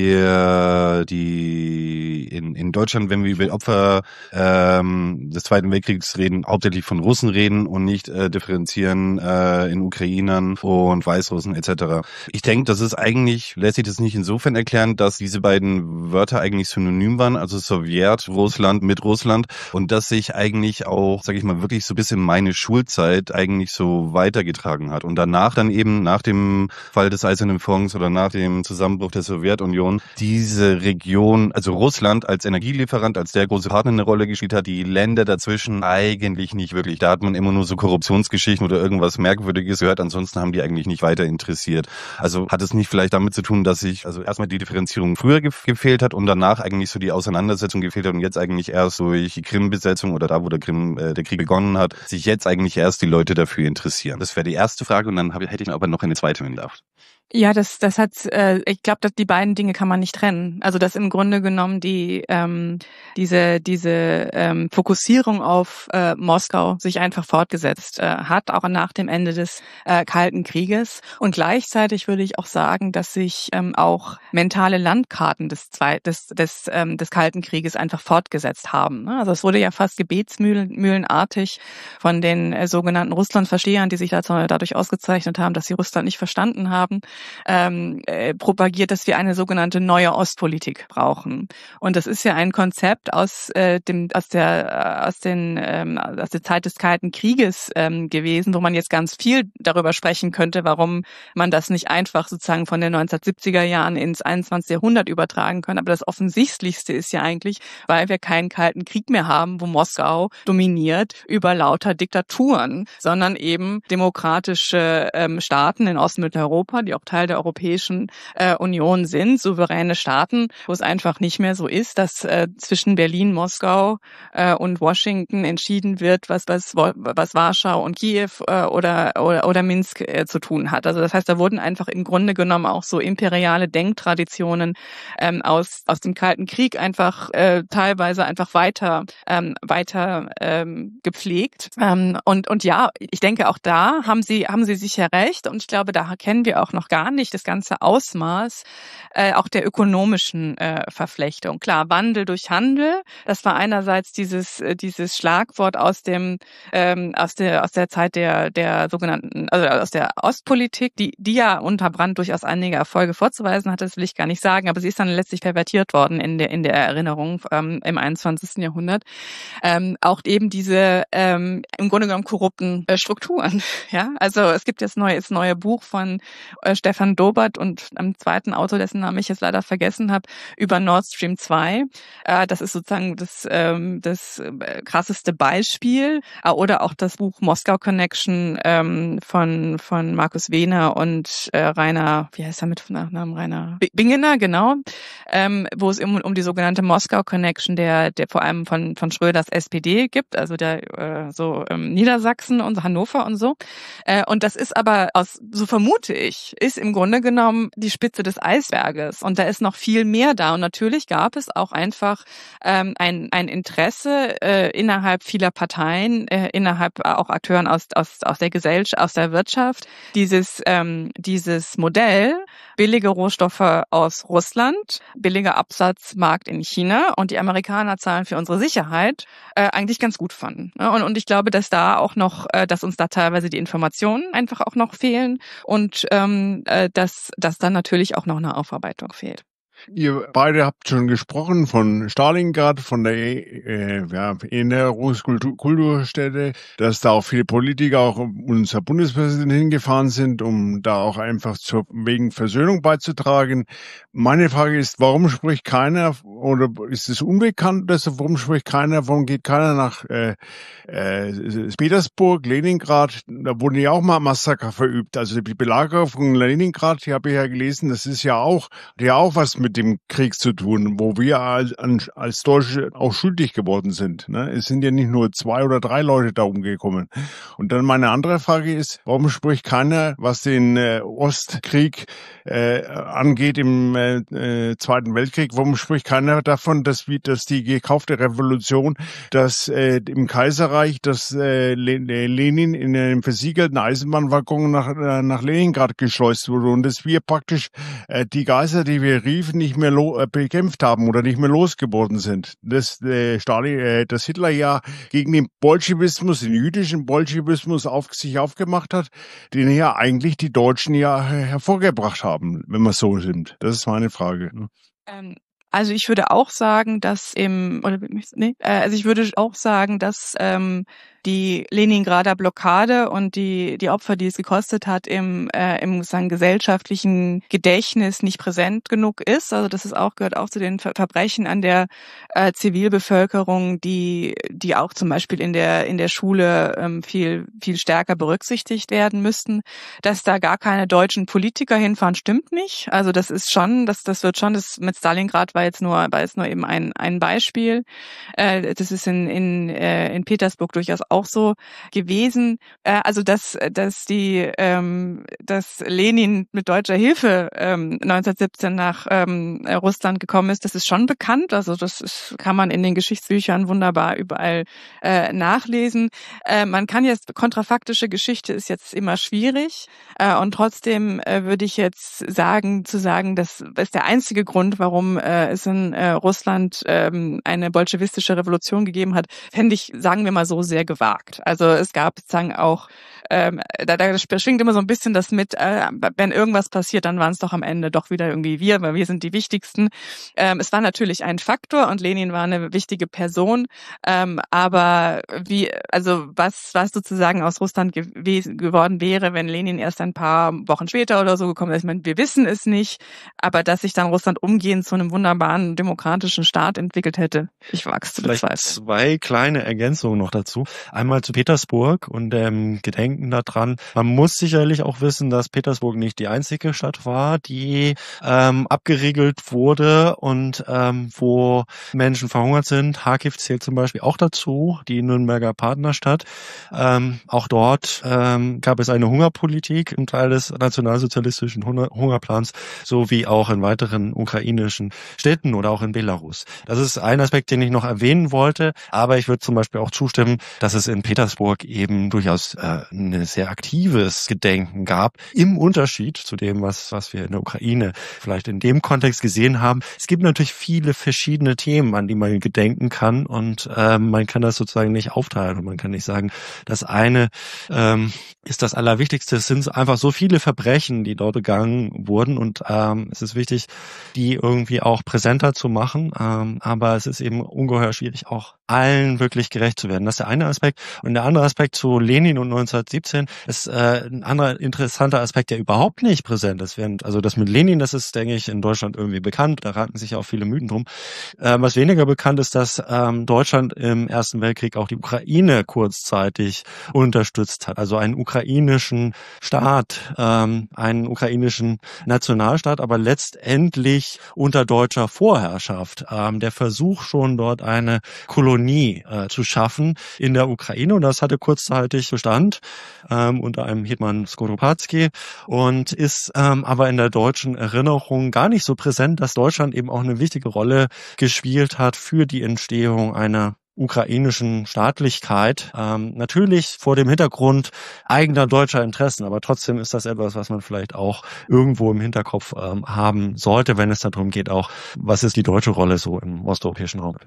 wir die in, in Deutschland, wenn wir über Opfer ähm, des Zweiten Weltkriegs reden, hauptsächlich von Russen reden und nicht äh, differenzieren äh, in Ukrainern und Weißrussen et cetera. Ich denke, das ist eigentlich, lässt sich das nicht insofern erklären, dass diese beiden Wörter eigentlich synonym waren, also Sowjet, Russland mit Russland, und dass sich eigentlich auch, sage ich mal, wirklich so bis in meine Schulzeit eigentlich so weitergetragen hat. Und danach dann eben, nach dem Fall des Eisernen Vorhangs oder nach dem Zusammenbruch der Sowjetunion, diese Region, also Russland als Energielieferant, als der große Partner eine Rolle gespielt hat, die Länder dazwischen eigentlich nicht wirklich. Da hat man immer nur so Korruptionsgeschichten oder irgendwas Merkwürdiges gehört, ansonsten haben die eigentlich nicht weiter interessiert. Also hat es nicht vielleicht damit zu tun, dass sich also erstmal die Differenzierung früher ge- gefehlt hat und danach eigentlich so die Auseinandersetzung gefehlt hat und jetzt eigentlich erst durch die Krim-Besetzung oder da, wo der Krim, äh, der Krieg begonnen hat, sich jetzt eigentlich erst die Leute dafür interessieren. Das wäre die erste Frage und dann hab, hätte ich aber noch eine zweite, wenn ich darf. Ja, das, das hat, äh, ich glaube, dass die beiden Dinge kann man nicht trennen. Also dass im Grunde genommen die ähm, diese diese ähm, Fokussierung auf äh, Moskau sich einfach fortgesetzt äh, hat, auch nach dem Ende des äh, Kalten Krieges. Und gleichzeitig würde ich auch sagen, dass sich ähm, auch mentale Landkarten des Zwei des des ähm, des Kalten Krieges einfach fortgesetzt haben. Ne? Also es wurde ja fast gebetsmühlenartig von den äh, sogenannten Russlandverstehern, die sich dazu, dadurch ausgezeichnet haben, dass sie Russland nicht verstanden haben, ähm, äh, propagiert, dass wir eine sogenannte neue Ostpolitik brauchen. Und das ist ja ein Konzept aus äh, dem aus der äh, aus den ähm, aus der Zeit des Kalten Krieges ähm, gewesen, wo man jetzt ganz viel darüber sprechen könnte, warum man das nicht einfach sozusagen von den neunzehnhundertsiebziger Jahren ins einundzwanzigste Jahrhundert übertragen kann. Aber das Offensichtlichste ist ja eigentlich, weil wir keinen Kalten Krieg mehr haben, wo Moskau dominiert über lauter Diktaturen, sondern eben demokratische ähm, Staaten in Ost- und Mitteleuropa, die auch Teil der Europäischen äh, Union sind, souveräne Staaten, wo es einfach nicht mehr so ist, dass äh, zwischen Berlin, Moskau äh, und Washington entschieden wird, was was was Warschau und Kiew äh, oder, oder oder Minsk äh, zu tun hat. Also das heißt, da wurden einfach im Grunde genommen auch so imperiale Denktraditionen ähm, aus aus dem Kalten Krieg einfach äh, teilweise einfach weiter ähm, weiter ähm, gepflegt. Ähm, und und ja, ich denke auch da haben Sie haben Sie sicher recht, und ich glaube, da kennen wir auch noch gar nicht das ganze Ausmaß äh, auch der ökonomischen äh, Verflechtung. Klar, Wandel durch Handel, das war einerseits dieses äh, dieses Schlagwort aus dem ähm, aus der aus der Zeit der der sogenannten, also aus der Ostpolitik, die die ja unter Brandt durchaus einige Erfolge vorzuweisen hatte, das will ich gar nicht sagen, aber sie ist dann letztlich pervertiert worden in der in der Erinnerung ähm, im einundzwanzigsten Jahrhundert. Ähm, auch eben diese ähm, im Grunde genommen korrupten äh, Strukturen. Ja, also es gibt jetzt neue, das neue Buch von äh, Stefan Dobert und einem zweiten Autor, dessen Namen ich jetzt leider vergessen habe, über Nord Stream zwei. Äh, das ist sozusagen das ähm, das äh, krasseste Beispiel. Äh, oder auch das Buch Moskau Connection ähm, von von Markus Wehner und äh, Rainer, wie heißt er mit Nachnamen, Rainer Bingener, genau, ähm, wo es um, um die sogenannte Moskau Connection, der der vor allem von von Schröders S P D gibt, also der äh, so ähm, Niedersachsen und Hannover und so. Äh, und das ist aber, aus, so vermute ich, ist im Grunde genommen die Spitze des Eisberges. Und da ist noch viel mehr da. Und natürlich gab es auch einfach ähm, ein, ein Interesse äh, innerhalb vieler Parteien, äh, innerhalb auch Akteuren aus, aus, aus der Gesellschaft, aus der Wirtschaft, dieses, ähm, dieses Modell, billige Rohstoffe aus Russland, billiger Absatzmarkt in China und die Amerikaner zahlen für unsere Sicherheit, äh, eigentlich ganz gut fanden. Und, und ich glaube, dass da auch noch, äh, dass uns da teilweise die Informationen einfach auch noch fehlen und ähm, äh, dass, dass dann natürlich auch noch eine Aufarbeitung fehlt. Ihr beide habt schon gesprochen von Stalingrad, von der äh, ja, Erinnerungskulturstätte, dass da auch viele Politiker, auch unser Bundespräsident hingefahren sind, um da auch einfach zur wegen Versöhnung beizutragen. Meine Frage ist, warum spricht keiner, oder ist es unbekannt, dass, warum spricht keiner, warum geht keiner nach äh, äh, Petersburg, Leningrad? Da wurden ja auch mal Massaker verübt. Also die Belagerung von Leningrad, die habe ich ja gelesen, das ist ja auch, die ja auch was mit dem Krieg zu tun, wo wir als, als Deutsche auch schuldig geworden sind. Ne? Es sind ja nicht nur zwei oder drei Leute da umgekommen. Und dann meine andere Frage ist, warum spricht keiner, was den äh, Ostkrieg äh, angeht im äh, äh, Zweiten Weltkrieg, warum spricht keiner davon, dass, wie, dass die gekaufte Revolution, dass äh, im Kaiserreich, dass äh, Lenin in einem versiegelten Eisenbahnwaggon nach, äh, nach Leningrad geschleust wurde und dass wir praktisch äh, die Geister, die wir riefen, nicht mehr lo- äh, bekämpft haben oder nicht mehr losgeworden sind. Dass äh, Stalin, äh, dass Hitler ja gegen den Bolschewismus, den jüdischen Bolschewismus auf sich aufgemacht hat, den ja eigentlich die Deutschen ja hervorgebracht haben, wenn wir so sind. Das ist meine Frage. Ähm. Also ich würde auch sagen, dass im, oder nee, also ich würde auch sagen, dass ähm, die Leningrader Blockade und die die Opfer, die es gekostet hat, im äh, im sagen, gesellschaftlichen Gedächtnis nicht präsent genug ist. Also das ist auch gehört auch zu den Ver- Verbrechen an der äh, Zivilbevölkerung, die die auch zum Beispiel in der in der Schule ähm, viel viel stärker berücksichtigt werden müssten. Dass da gar keine deutschen Politiker hinfahren, stimmt nicht. Also das ist schon, das das wird schon, das mit Stalingrad war jetzt nur war jetzt nur eben ein ein Beispiel. Äh, das ist in in äh, in Petersburg durchaus auch so gewesen. Äh, also dass dass die ähm, dass Lenin mit deutscher Hilfe ähm, neunzehnhundertsiebzehn nach ähm, Russland gekommen ist, das ist schon bekannt. Also das ist, kann man in den Geschichtsbüchern wunderbar überall äh, nachlesen. Äh, man kann jetzt, kontrafaktische Geschichte ist jetzt immer schwierig äh, und trotzdem äh, würde ich jetzt sagen, zu sagen, das ist der einzige Grund, warum äh, es in äh, Russland ähm, eine bolschewistische Revolution gegeben hat, fände ich, sagen wir mal so, sehr gewagt. gewagt. Also es gab sozusagen auch, ähm, da, da schwingt immer so ein bisschen das mit, äh, wenn irgendwas passiert, dann waren es doch am Ende doch wieder irgendwie wir, weil wir sind die Wichtigsten. Ähm, es war natürlich ein Faktor und Lenin war eine wichtige Person, ähm, aber wie, also was, was sozusagen aus Russland gewesen, geworden wäre, wenn Lenin erst ein paar Wochen später oder so gekommen ist, ich meine, wir wissen es nicht, aber dass sich dann Russland umgehend zu einem wunderbaren demokratischen Staat entwickelt hätte, ich wag's zu bezweifeln. Vielleicht zwei kleine Ergänzungen noch dazu. Einmal zu Petersburg und dem Gedenken daran. Man muss sicherlich auch wissen, dass Petersburg nicht die einzige Stadt war, die ähm, abgeriegelt wurde und ähm, wo Menschen verhungert sind. Kharkiv zählt zum Beispiel auch dazu, die Nürnberger Partnerstadt. Ähm, auch dort ähm, gab es eine Hungerpolitik im Teil des nationalsozialistischen Hunger- Hungerplans, sowie auch in weiteren ukrainischen Städten oder auch in Belarus. Das ist ein Aspekt, den ich noch erwähnen wollte, aber ich würde zum Beispiel auch zustimmen, dass es in Petersburg eben durchaus äh, ein sehr aktives Gedenken gab, im Unterschied zu dem, was, was wir in der Ukraine vielleicht in dem Kontext gesehen haben. Es gibt natürlich viele verschiedene Themen, an die man gedenken kann und äh, man kann das sozusagen nicht aufteilen und man kann nicht sagen, das eine ähm, ist das Allerwichtigste. Es sind einfach so viele Verbrechen, die dort begangen wurden und ähm, es ist wichtig, die irgendwie auch präsenter zu machen, ähm, aber es ist eben ungeheuer schwierig, auch allen wirklich gerecht zu werden. Das ist der eine Aspekt. Und der andere Aspekt zu Lenin und neunzehnhundertsiebzehn ist äh, ein anderer interessanter Aspekt, der überhaupt nicht präsent ist. Während, also das mit Lenin, das ist, denke ich, in Deutschland irgendwie bekannt. Da ranken sich auch viele Mythen drum. Äh, was weniger bekannt ist, dass ähm, Deutschland im Ersten Weltkrieg auch die Ukraine kurzzeitig unterstützt hat. Also einen ukrainischen Staat, ähm, einen ukrainischen Nationalstaat, aber letztendlich unter deutscher Vorherrschaft. Ähm, der Versuch schon dort eine Kolonie äh, zu schaffen in der Ukraine und das hatte kurzzeitig Bestand ähm, unter einem Hetman Skoropadsky und ist ähm, aber in der deutschen Erinnerung gar nicht so präsent, dass Deutschland eben auch eine wichtige Rolle gespielt hat für die Entstehung einer ukrainischen Staatlichkeit. Ähm, natürlich vor dem Hintergrund eigener deutscher Interessen, aber trotzdem ist das etwas, was man vielleicht auch irgendwo im Hinterkopf ähm, haben sollte, wenn es darum geht, auch was ist die deutsche Rolle so im osteuropäischen Raum.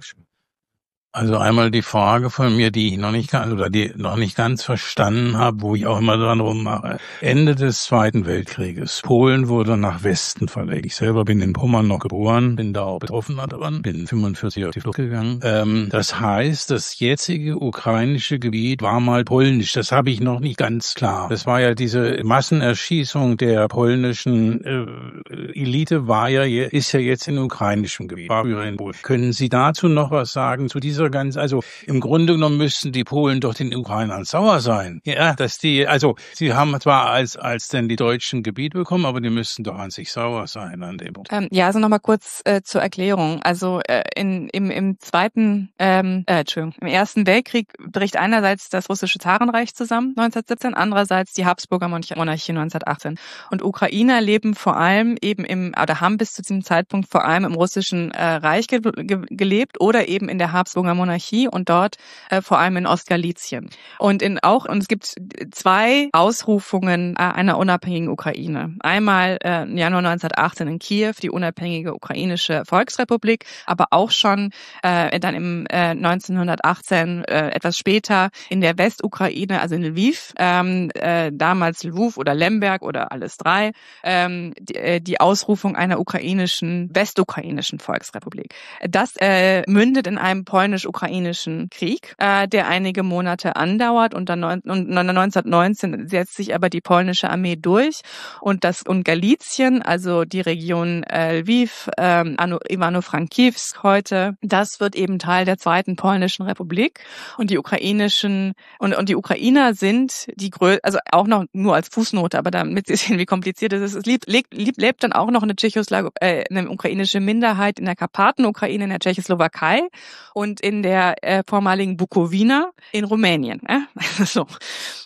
Also einmal die Frage von mir, die ich noch nicht ganz, oder die noch nicht ganz verstanden habe, wo ich auch immer dran rummache. Ende des Zweiten Weltkrieges. Polen wurde nach Westen verlegt. Ich selber bin in Pommern noch geboren, bin da auch betroffen daran, bin fünfundvierzig auf die Flucht gegangen. Ähm, das heißt, das jetzige ukrainische Gebiet war mal polnisch. Das habe ich noch nicht ganz klar. Das war ja diese Massenerschießung der polnischen äh, Elite war ja, ist ja jetzt in ukrainischem Gebiet. War früher in Polen. Können Sie dazu noch was sagen zu dieser ganz, also im Grunde genommen müssten die Polen doch den Ukrainern sauer sein. Ja, dass die, also sie haben zwar als als denn die deutschen Gebiet bekommen, aber die müssten doch an sich sauer sein an dem Punkt. Ähm, ja, also nochmal kurz äh, zur Erklärung. Also äh, in im im zweiten, ähm, äh, Entschuldigung, im Ersten Weltkrieg bricht einerseits das russische Zarenreich zusammen neunzehnhundertsiebzehn, andererseits die Habsburger Monarchie neunzehnhundertachtzehn. Und Ukrainer leben vor allem eben im, oder haben bis zu diesem Zeitpunkt vor allem im russischen äh, Reich ge ge gelebt oder eben in der Habsburger Monarchie und dort äh, vor allem in Ostgalizien. Und in auch und es gibt zwei Ausrufungen äh, einer unabhängigen Ukraine. Einmal äh, im Januar neunzehnhundertachtzehn in Kiew die unabhängige ukrainische Volksrepublik, aber auch schon äh, dann im äh, neunzehnhundertachtzehn äh, etwas später in der Westukraine, also in Lviv, ähm, äh, damals Lviv oder Lemberg oder alles drei, ähm, die, äh, die Ausrufung einer ukrainischen westukrainischen Volksrepublik. Das äh, mündet in einem polnisch-ukrainischen Krieg, äh, der einige Monate andauert und dann neun, und neunzehnhundertneunzehn setzt sich aber die polnische Armee durch und das und Galizien, also die Region äh, Lviv, ähm, Ivano-Frankivsk heute, das wird eben Teil der zweiten polnischen Republik und die ukrainischen und und die Ukrainer sind die grö also auch noch nur als Fußnote, aber damit Sie sehen, wie kompliziert es ist. Es lebt, lebt, lebt dann auch noch eine Tschechoslowakei, äh, eine ukrainische Minderheit in der Karpatenukraine, in der Tschechoslowakei und in der äh, vormaligen Bukowina in Rumänien. Äh? so.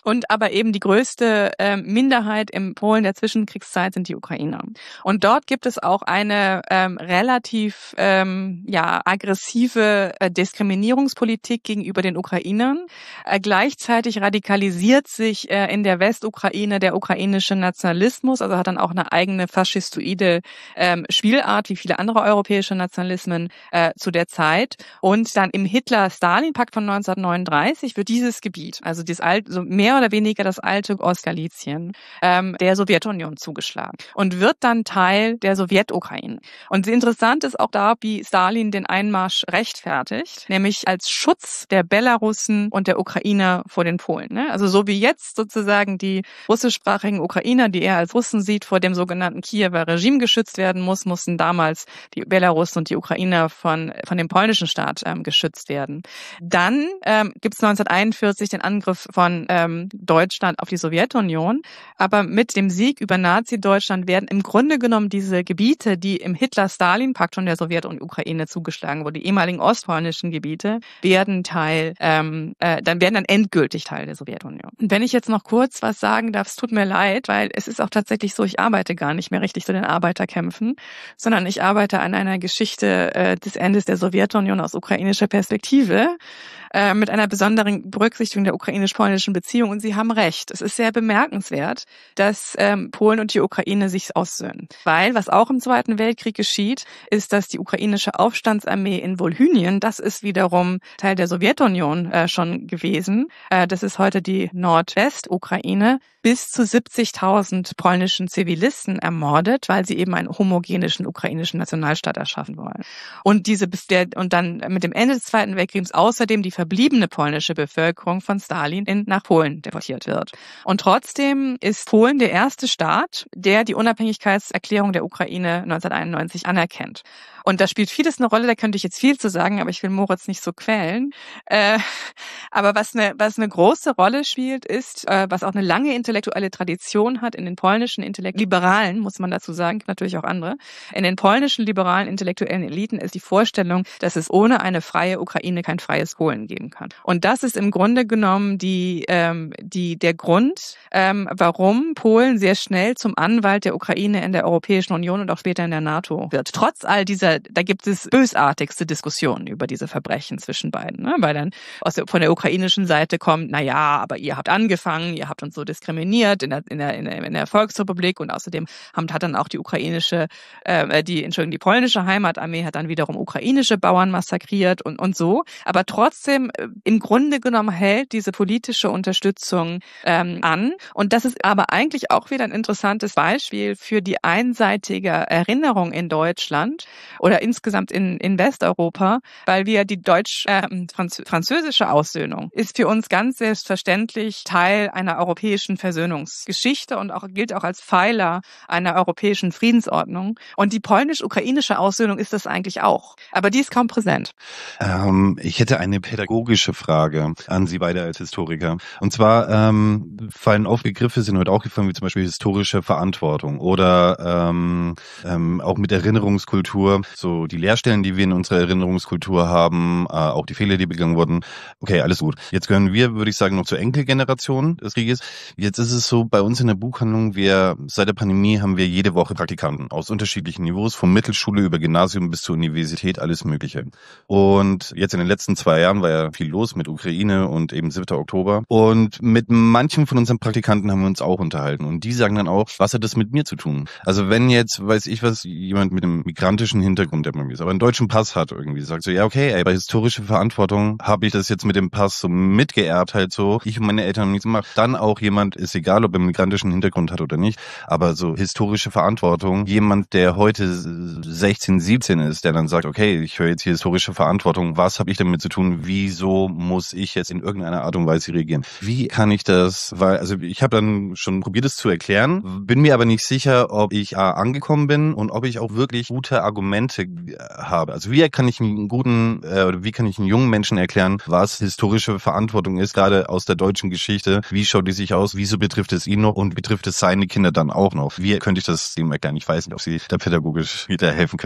Und aber eben die größte äh, Minderheit im Polen der Zwischenkriegszeit sind die Ukrainer. Und dort gibt es auch eine ähm, relativ ähm, ja aggressive äh, Diskriminierungspolitik gegenüber den Ukrainern. Äh, gleichzeitig radikalisiert sich äh, in der Westukraine der ukrainische Nationalismus, also hat dann auch eine eigene faschistoide ähm, Spielart, wie viele andere europäische Nationalismen äh, zu der Zeit. Und dann im Hitler-Stalin-Pakt von neunzehnhundertneununddreißig wird dieses Gebiet, also das alte, so mehr oder weniger das alte Ostgalizien, ähm, der Sowjetunion zugeschlagen und wird dann Teil der Sowjetukraine. Und interessant ist auch da, wie Stalin den Einmarsch rechtfertigt, nämlich als Schutz der Belarussen und der Ukrainer vor den Polen. Ne? Also so wie jetzt sozusagen die russischsprachigen Ukrainer, die er als Russen sieht, vor dem sogenannten Kiewer Regime geschützt werden muss, mussten damals die Belarussen und die Ukrainer von von dem polnischen Staat ähm, geschützt werden. Dann ähm, gibt es neunzehnhunderteinundvierzig den Angriff von ähm, Deutschland auf die Sowjetunion, aber mit dem Sieg über Nazi-Deutschland werden im Grunde genommen diese Gebiete, die im Hitler-Stalin-Pakt von der Sowjet- und Ukraine zugeschlagen wurden, die ehemaligen ostpolnischen Gebiete, werden Teil, ähm, äh, dann werden dann endgültig Teil der Sowjetunion. Und wenn ich jetzt noch kurz was sagen darf, es tut mir leid, weil es ist auch tatsächlich so, ich arbeite gar nicht mehr richtig zu den Arbeiterkämpfen, sondern ich arbeite an einer Geschichte äh, des Endes der Sowjetunion aus ukrainischer Perspektive, äh, mit einer besonderen Berücksichtigung der ukrainisch-polnischen Beziehung. Und Sie haben recht, es ist sehr bemerkenswert, dass ähm, Polen und die Ukraine sich aussöhnen. Weil, was auch im Zweiten Weltkrieg geschieht, ist, dass die ukrainische Aufstandsarmee in Wolhynien, das ist wiederum Teil der Sowjetunion äh, schon gewesen, äh, das ist heute die Nordwestukraine, bis zu siebzigtausend polnischen Zivilisten ermordet, weil sie eben einen homogenischen ukrainischen Nationalstaat erschaffen wollen. Und diese der, und dann mit dem Ende des Zweiten Weltkriegs außerdem die verbliebene polnische Bevölkerung von Stalin in, nach Polen deportiert wird. Und trotzdem ist Polen der erste Staat, der die Unabhängigkeitserklärung der Ukraine neunzehnhunderteinundneunzig anerkennt. Und da spielt vieles eine Rolle, da könnte ich jetzt viel zu sagen, aber ich will Moritz nicht so quälen. Äh, aber was eine, was eine große Rolle spielt, ist, äh, was auch eine lange intellektuelle Tradition hat in den polnischen Intellekt Liberalen, muss man dazu sagen, gibt natürlich auch andere, in den polnischen liberalen intellektuellen Eliten ist die Vorstellung, dass es ohne eine freie Ukraine kein freies Polen geben kann. Und das ist im Grunde genommen die, ähm, die, der Grund, ähm, warum Polen sehr schnell zum Anwalt der Ukraine in der Europäischen Union und auch später in der NATO wird. Trotz all dieser, da gibt es bösartigste Diskussionen über diese Verbrechen zwischen beiden, ne? Weil dann aus der, von der ukrainischen Seite kommt, na ja, aber ihr habt angefangen, ihr habt uns so diskriminiert in der, in der, in der, in der Volksrepublik und außerdem haben, hat dann auch die ukrainische, äh, die, Entschuldigung, die polnische Heimatarmee hat dann wiederum ukrainische Bauern massakriert und, und so. Aber trotzdem, äh, im Grunde genommen hält diese politische Unterstützung ähm, an. Und das ist aber eigentlich auch wieder ein interessantes Beispiel für die einseitige Erinnerung in Deutschland oder insgesamt in, in Westeuropa, weil wir die deutsch, äh, Franz, französische Aussöhnung ist für uns ganz selbstverständlich Teil einer europäischen Versöhnungsgeschichte und auch gilt auch als Pfeiler einer europäischen Friedensordnung. Und die polnisch-ukrainische Aussöhnung ist das eigentlich auch. Aber die ist kaum präsent. Ähm, ich hätte eine pädagogische Frage an Sie beide als Historiker. Und zwar ähm, fallen oft Begriffe, sind heute auch gefallen, wie zum Beispiel historische Verantwortung oder ähm, ähm, auch mit Erinnerungskultur, so die Leerstellen, die wir in unserer Erinnerungskultur haben, äh, auch die Fehler, die begangen wurden. Okay, alles gut. Jetzt gehören wir, würde ich sagen, noch zur Enkelgeneration des Krieges. Jetzt ist es so, bei uns in der Buchhandlung, wir seit der Pandemie haben wir jede Woche Praktikanten aus unterschiedlichen Niveaus, von Mittelschule über Gymnasium bis zur Universität, alles Mögliche. Und jetzt in den letzten zwei Jahren war ja viel los mit Ukraine und eben siebter Oktober. Und mit manchen von unseren Praktikanten haben wir uns auch unterhalten. Und die sagen dann auch, was hat das mit mir zu tun? Also wenn jetzt, weiß ich was, jemand mit einem migrantischen Hintergrund, der irgendwie ist, aber einen deutschen Pass hat irgendwie, sagt so, ja okay, ey, bei historischer Verantwortung habe ich das jetzt mit dem Pass so mitgeerbt halt so. Ich und meine Eltern haben nichts gemacht. Dann auch jemand, ist egal, ob er einen migrantischen Hintergrund hat oder nicht, aber so historische Verantwortung, jemand, der heute sechzehn, siebzehn ist, der dann sagt, okay, ich höre jetzt hier historische Verantwortung, was habe ich damit zu tun, wieso muss ich jetzt in irgendeiner Art und Weise reagieren? Wie kann ich das, weil, also ich habe dann schon probiert, es zu erklären, bin mir aber nicht sicher, ob ich A, angekommen bin und ob ich auch wirklich gute Argumente habe. Also wie kann ich einen guten, äh, oder wie kann ich einen jungen Menschen erklären, was historische Verantwortung ist, gerade aus der deutschen Geschichte, wie schaut die sich aus, wieso betrifft es ihn noch und betrifft es seine Kinder dann auch noch? Wie könnte ich das ihm erklären? Ich weiß nicht, ob Sie da pädagogisch wieder helfen können.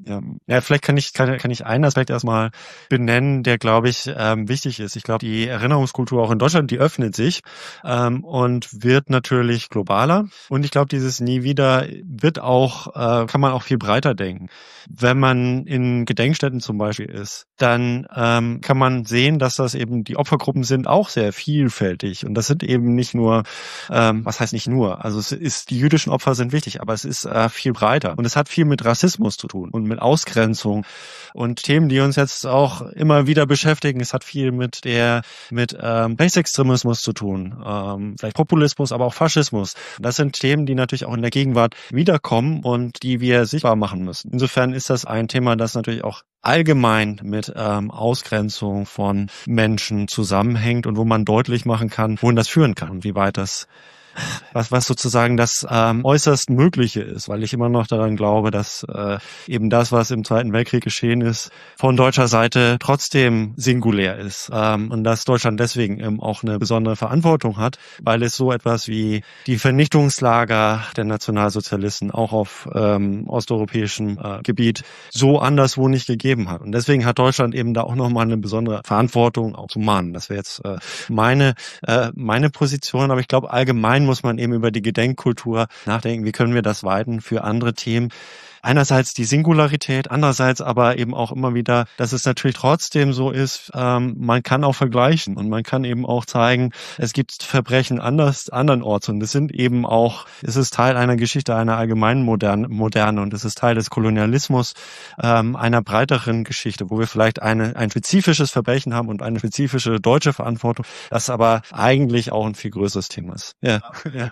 Ja, ja, vielleicht kann ich kann, kann ich einen Aspekt erstmal benennen, der, glaube ich, ähm, wichtig ist. Ich glaube, die Erinnerungskultur auch in Deutschland, die öffnet sich ähm, und wird natürlich globaler. Und ich glaube, dieses Nie wieder wird auch, äh, kann man auch viel breiter denken. Wenn man in Gedenkstätten zum Beispiel ist, dann ähm, kann man sehen, dass das eben die Opfergruppen sind auch sehr vielfältig. Und das sind eben nicht nur, ähm, was heißt nicht nur, also es ist, die jüdischen Opfer sind wichtig, aber es ist äh, viel breiter. Und es hat viel mit Rassismus zu tun und mit Ausgrenzung und Themen, die uns jetzt auch immer wieder beschäftigen. Es hat viel mit der mit ähm, Rechtsextremismus zu tun, ähm, vielleicht Populismus, aber auch Faschismus. Das sind Themen, die natürlich auch in der Gegenwart wiederkommen und die wir sichtbar machen müssen. Insofern ist das ein Thema, das natürlich auch allgemein mit ähm, Ausgrenzung von Menschen zusammenhängt und wo man deutlich machen kann, wohin das führen kann und wie weit das was was sozusagen das ähm, äußerst Mögliche ist, weil ich immer noch daran glaube, dass äh, eben das, was im Zweiten Weltkrieg geschehen ist, von deutscher Seite trotzdem singulär ist ähm, und dass Deutschland deswegen eben auch eine besondere Verantwortung hat, weil es so etwas wie die Vernichtungslager der Nationalsozialisten auch auf ähm, osteuropäischem äh, Gebiet so anderswo nicht gegeben hat. Und deswegen hat Deutschland eben da auch nochmal eine besondere Verantwortung auch zu mahnen. Das wäre jetzt äh, meine äh, meine Position, aber ich glaube allgemein muss man eben über die Gedenkkultur nachdenken, wie können wir das weiten für andere Themen. Einerseits die Singularität, andererseits aber eben auch immer wieder, dass es natürlich trotzdem so ist, ähm, man kann auch vergleichen und man kann eben auch zeigen, es gibt Verbrechen anders, andernorts und es sind eben auch, es ist Teil einer Geschichte, einer allgemeinen Moderne, Moderne und es ist Teil des Kolonialismus, ähm, einer breiteren Geschichte, wo wir vielleicht eine, ein spezifisches Verbrechen haben und eine spezifische deutsche Verantwortung, das aber eigentlich auch ein viel größeres Thema ist. Ja, ja.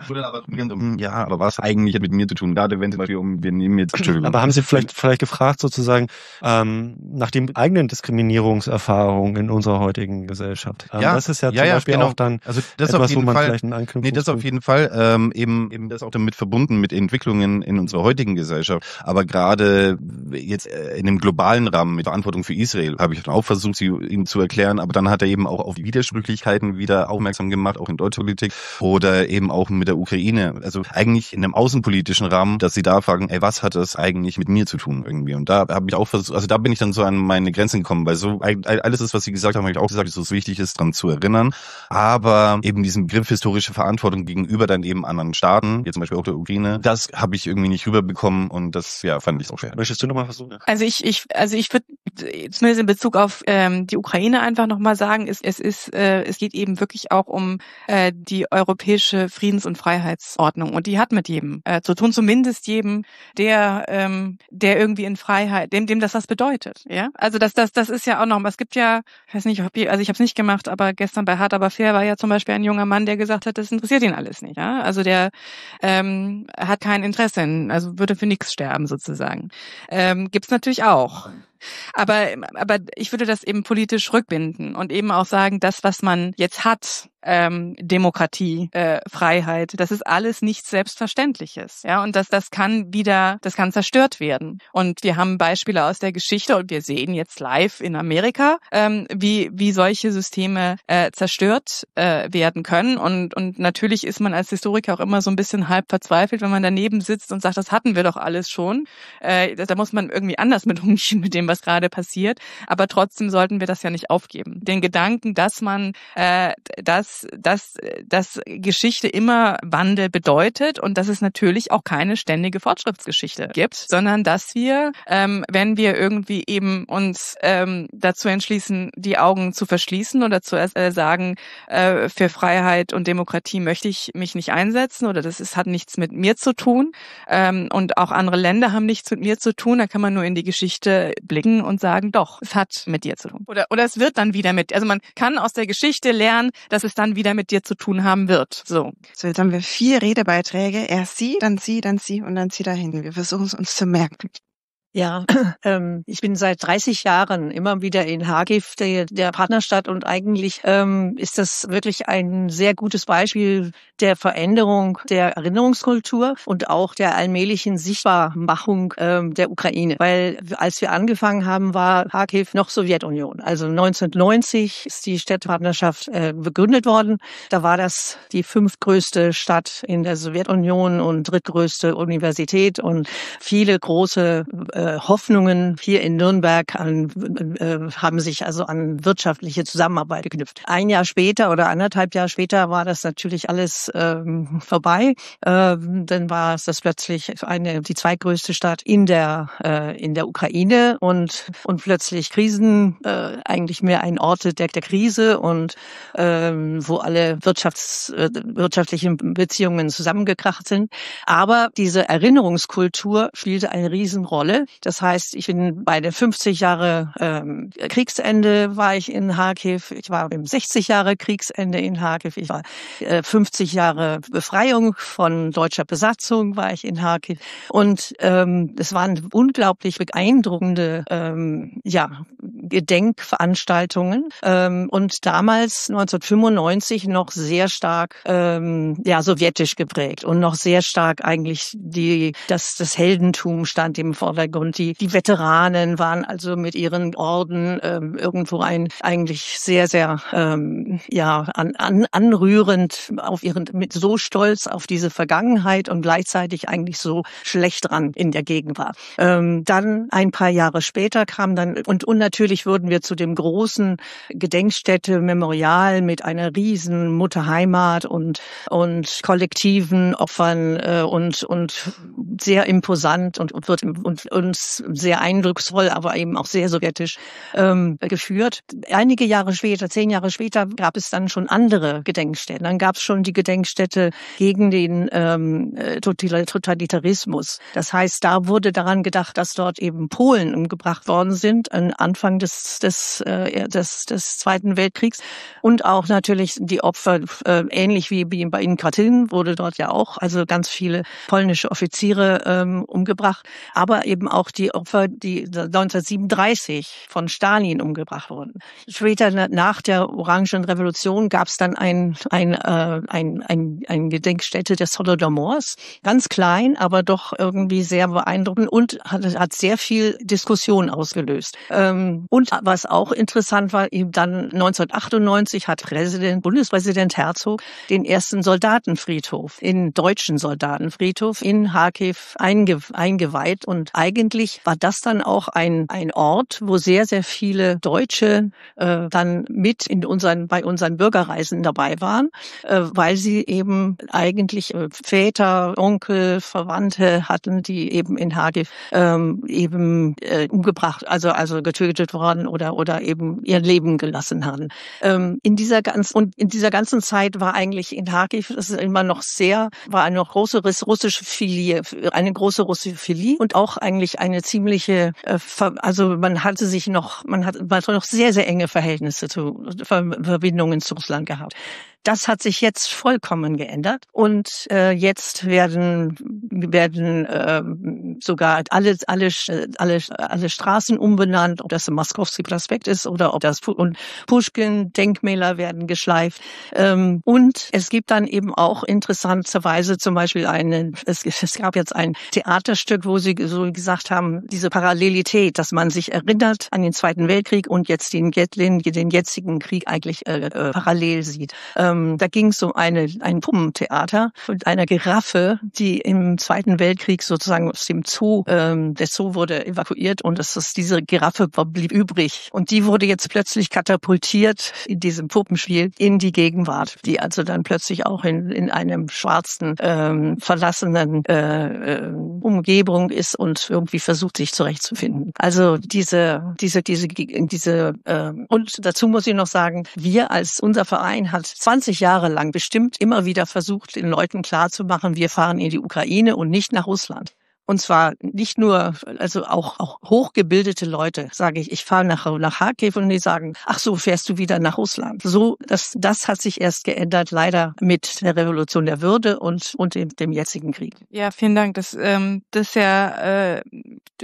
Ja, aber was eigentlich mit mir zu tun? Gerade wenn zum Beispiel um, wir nehmen jetzt, Entschuldigung. Aber haben Sie vielleicht vielleicht gefragt sozusagen ähm, nach den eigenen Diskriminierungserfahrungen in unserer heutigen Gesellschaft? Ähm, ja, das ist ja, ja zum ja, Beispiel genau. auch dann also das etwas, auf jeden wo man Fall, vielleicht einen Anknüpfungspunkt. Nee, das auf jeden Fall. Ähm, eben eben das auch damit verbunden mit Entwicklungen in unserer heutigen Gesellschaft. Aber gerade jetzt in einem globalen Rahmen mit Verantwortung für Israel habe ich dann auch versucht, sie ihm zu erklären. Aber dann hat er eben auch auf die Widersprüchlichkeiten wieder aufmerksam gemacht, auch in deutscher Politik oder eben auch mit der Ukraine. Also eigentlich in einem außenpolitischen Rahmen, dass sie da fragen, ey, was hat das eigentlich mit mir zu tun irgendwie? Und da habe ich auch versucht, also da bin ich dann so an meine Grenzen gekommen, weil so alles ist, was sie gesagt haben, habe ich auch gesagt, dass es wichtig ist, daran zu erinnern. Aber eben diesen Begriff historische Verantwortung gegenüber dann eben anderen Staaten, jetzt zum Beispiel auch der Ukraine, das habe ich irgendwie nicht rüberbekommen und das ja fand ich auch schwer. Möchtest du nochmal versuchen? Also ich, ich, also ich würde zumindest in Bezug auf ähm, die Ukraine einfach nochmal sagen, es, es ist, äh, es geht eben wirklich auch um äh, die europäische Friedens- und Freiheitsordnung und die hat mit jedem äh, zu tun, zumindest jedem, der, ähm, der irgendwie in Freiheit, dem, dem das was bedeutet, ja. Also das, das, das ist ja auch noch, es gibt ja, ich weiß nicht, ob ich, also ich habe es nicht gemacht, aber gestern bei Hart aber fair war ja zum Beispiel ein junger Mann, der gesagt hat, das interessiert ihn alles nicht, ja. Also der ähm, hat kein Interesse, in, also würde für nichts sterben sozusagen. Ähm, gibt's natürlich auch. Aber, aber ich würde das eben politisch rückbinden und eben auch sagen, das, was man jetzt hat, ähm, Demokratie, äh, Freiheit, das ist alles nichts Selbstverständliches, ja, und das, das kann wieder, das kann zerstört werden. Und wir haben Beispiele aus der Geschichte und wir sehen jetzt live in Amerika, ähm, wie, wie solche Systeme äh, zerstört äh, werden können. Und, und natürlich ist man als Historiker auch immer so ein bisschen halb verzweifelt, wenn man daneben sitzt und sagt, das hatten wir doch alles schon. Äh, da muss man irgendwie anders mit umgehen mit dem, was gerade passiert. Aber trotzdem sollten wir das ja nicht aufgeben. Den Gedanken, dass man, äh, dass dass, dass Geschichte immer Wandel bedeutet und dass es natürlich auch keine ständige Fortschrittsgeschichte gibt, sondern dass wir, ähm, wenn wir irgendwie eben uns ähm, dazu entschließen, die Augen zu verschließen oder zu äh, sagen, äh, für Freiheit und Demokratie möchte ich mich nicht einsetzen oder das ist, hat nichts mit mir zu tun ähm, und auch andere Länder haben nichts mit mir zu tun, da kann man nur in die Geschichte blicken und sagen, doch, es hat mit dir zu tun. Oder, oder es wird dann wieder mit, also man kann aus der Geschichte lernen, dass es dann wieder mit dir zu tun haben wird. So. So, jetzt haben wir vier Redebeiträge. Erst Sie, dann Sie, dann Sie und dann Sie dahin. Wir versuchen es uns zu merken. Ja, ähm, ich bin seit dreißig Jahren immer wieder in Harkiv, der, der Partnerstadt, und eigentlich ähm, ist das wirklich ein sehr gutes Beispiel der Veränderung der Erinnerungskultur und auch der allmählichen Sichtbarmachung ähm, der Ukraine. Weil als wir angefangen haben, war Harkiv noch Sowjetunion. Also neunzehnhundertneunzig ist die Städtepartnerschaft äh, begründet worden. Da war das die fünftgrößte Stadt in der Sowjetunion und drittgrößte Universität und viele große äh, Hoffnungen hier in Nürnberg an, äh, haben sich also an wirtschaftliche Zusammenarbeit geknüpft. Ein Jahr später oder anderthalb Jahre später war das natürlich alles ähm, vorbei. Ähm, dann war es das plötzlich eine die zweitgrößte Stadt in der äh, in der Ukraine und und plötzlich Krisen, äh, eigentlich mehr ein Ort der, der Krise und ähm, wo alle Wirtschafts, äh, wirtschaftlichen Beziehungen zusammengekracht sind. Aber diese Erinnerungskultur spielte eine Riesenrolle. Das heißt, ich bin bei der fünfzig Jahre ähm, Kriegsende war ich in Kharkiv. Ich war im sechzig Jahre Kriegsende in Kharkiv. Ich war äh, fünfzig Jahre Befreiung von deutscher Besatzung war ich in Kharkiv. Und ähm, es waren unglaublich beeindruckende ähm, ja, Gedenkveranstaltungen. Ähm, und damals neunzehnhundertfünfundneunzig noch sehr stark ähm, ja sowjetisch geprägt und noch sehr stark eigentlich die das das Heldentum stand im Vordergrund. Die die Veteranen waren also mit ihren Orden ähm, irgendwo ein eigentlich sehr sehr ähm, ja an, an, anrührend auf ihren mit so stolz auf diese Vergangenheit und gleichzeitig eigentlich so schlecht dran in der Gegenwart. Ähm, dann ein paar Jahre später kam dann und und natürlich wurden wir zu dem großen Gedenkstätte Memorial mit einer riesen Mutterheimat und und kollektiven Opfern äh, und und sehr imposant und wird und uns sehr eindrucksvoll, aber eben auch sehr sowjetisch ähm, geführt. Einige Jahre später, zehn Jahre später, gab es dann schon andere Gedenkstätten. Dann gab es schon die Gedenkstätte gegen den ähm, Totalitarismus. Das heißt, da wurde daran gedacht, dass dort eben Polen umgebracht worden sind, am Anfang des des, äh, des des Zweiten Weltkriegs und auch natürlich die Opfer, äh, ähnlich wie bei in Katyn wurde dort ja auch, also ganz viele polnische Offiziere ähm, umgebracht, aber eben auch die Opfer, die neunzehnhundertsiebenunddreißig von Stalin umgebracht wurden. Später nach der Orangen Revolution gab es dann ein ein äh, ein ein ein Gedenkstätte des Holodomors, ganz klein, aber doch irgendwie sehr beeindruckend und hat, hat sehr viel Diskussion ausgelöst. Ähm, und was auch interessant war, eben dann neunzehnhundertachtundneunzig hat Präsident, Bundespräsident Herzog den ersten Soldatenfriedhof, den deutschen Soldatenfriedhof in Kharkiv einge, eingeweiht. Und eigentlich war das dann auch ein ein Ort, wo sehr, sehr viele Deutsche äh, dann mit in unseren bei unseren Bürgerreisen dabei waren, äh, weil sie eben eigentlich äh, Väter, Onkel, Verwandte hatten, die eben in Kharkiv ähm, eben äh, umgebracht, also also getötet worden oder oder eben ihr Leben gelassen hatten. Ähm, in dieser ganzen und in dieser ganzen Zeit war eigentlich in Kharkiv, das ist immer noch sehr, war eine große russische Filie, eine große russische Filie und auch eigentlich eine ziemliche, äh, also man hatte sich noch, man hat, man hat noch sehr sehr enge Verhältnisse zu Verbindungen zu Russland gehabt. Das hat sich jetzt vollkommen geändert und äh, jetzt werden werden äh, sogar alle alle alle alle Straßen umbenannt, ob das der Moskowski Prospekt ist oder ob das und Puschkin Denkmäler werden geschleift ähm, und es gibt dann eben auch interessanterweise zum Beispiel einen es, es gab jetzt ein Theaterstück, wo sie so gesagt haben, diese Parallelität, dass man sich erinnert an den Zweiten Weltkrieg und jetzt den den, den jetzigen Krieg eigentlich äh, äh, parallel sieht. Ähm, Da ging es um eine, ein Puppentheater mit einer Giraffe, die im Zweiten Weltkrieg sozusagen aus dem Zoo, ähm, der Zoo wurde evakuiert und das ist, diese Giraffe blieb übrig. Und die wurde jetzt plötzlich katapultiert in diesem Puppenspiel in die Gegenwart, die also dann plötzlich auch in, in einem schwarzen, ähm, verlassenen äh, äh, Umgebung ist und irgendwie versucht, sich zurechtzufinden. Also diese, diese, diese, diese äh, und dazu muss ich noch sagen, wir als unser Verein hat zwanzig Jahre lang bestimmt immer wieder versucht, den Leuten klarzumachen, wir fahren in die Ukraine und nicht nach Russland. Und zwar nicht nur, also auch, auch hochgebildete Leute, sage ich, ich fahre nach, nach Kharkiv und die sagen, ach so, fährst du wieder nach Russland. So, das, das hat sich erst geändert, leider mit der Revolution der Würde und, und dem, dem jetzigen Krieg. Ja, vielen Dank. Das, ähm, das ja, äh,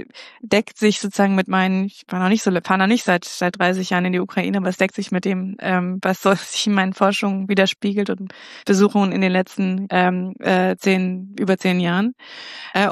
deckt sich sozusagen mit meinen, ich war noch nicht so, fahre noch nicht seit, seit dreißig Jahren in die Ukraine, aber es deckt sich mit dem, ähm, was so sich in meinen Forschungen widerspiegelt und Besuchungen in den letzten, ähm, äh, zehn, über zehn Jahren. Äh, und ich,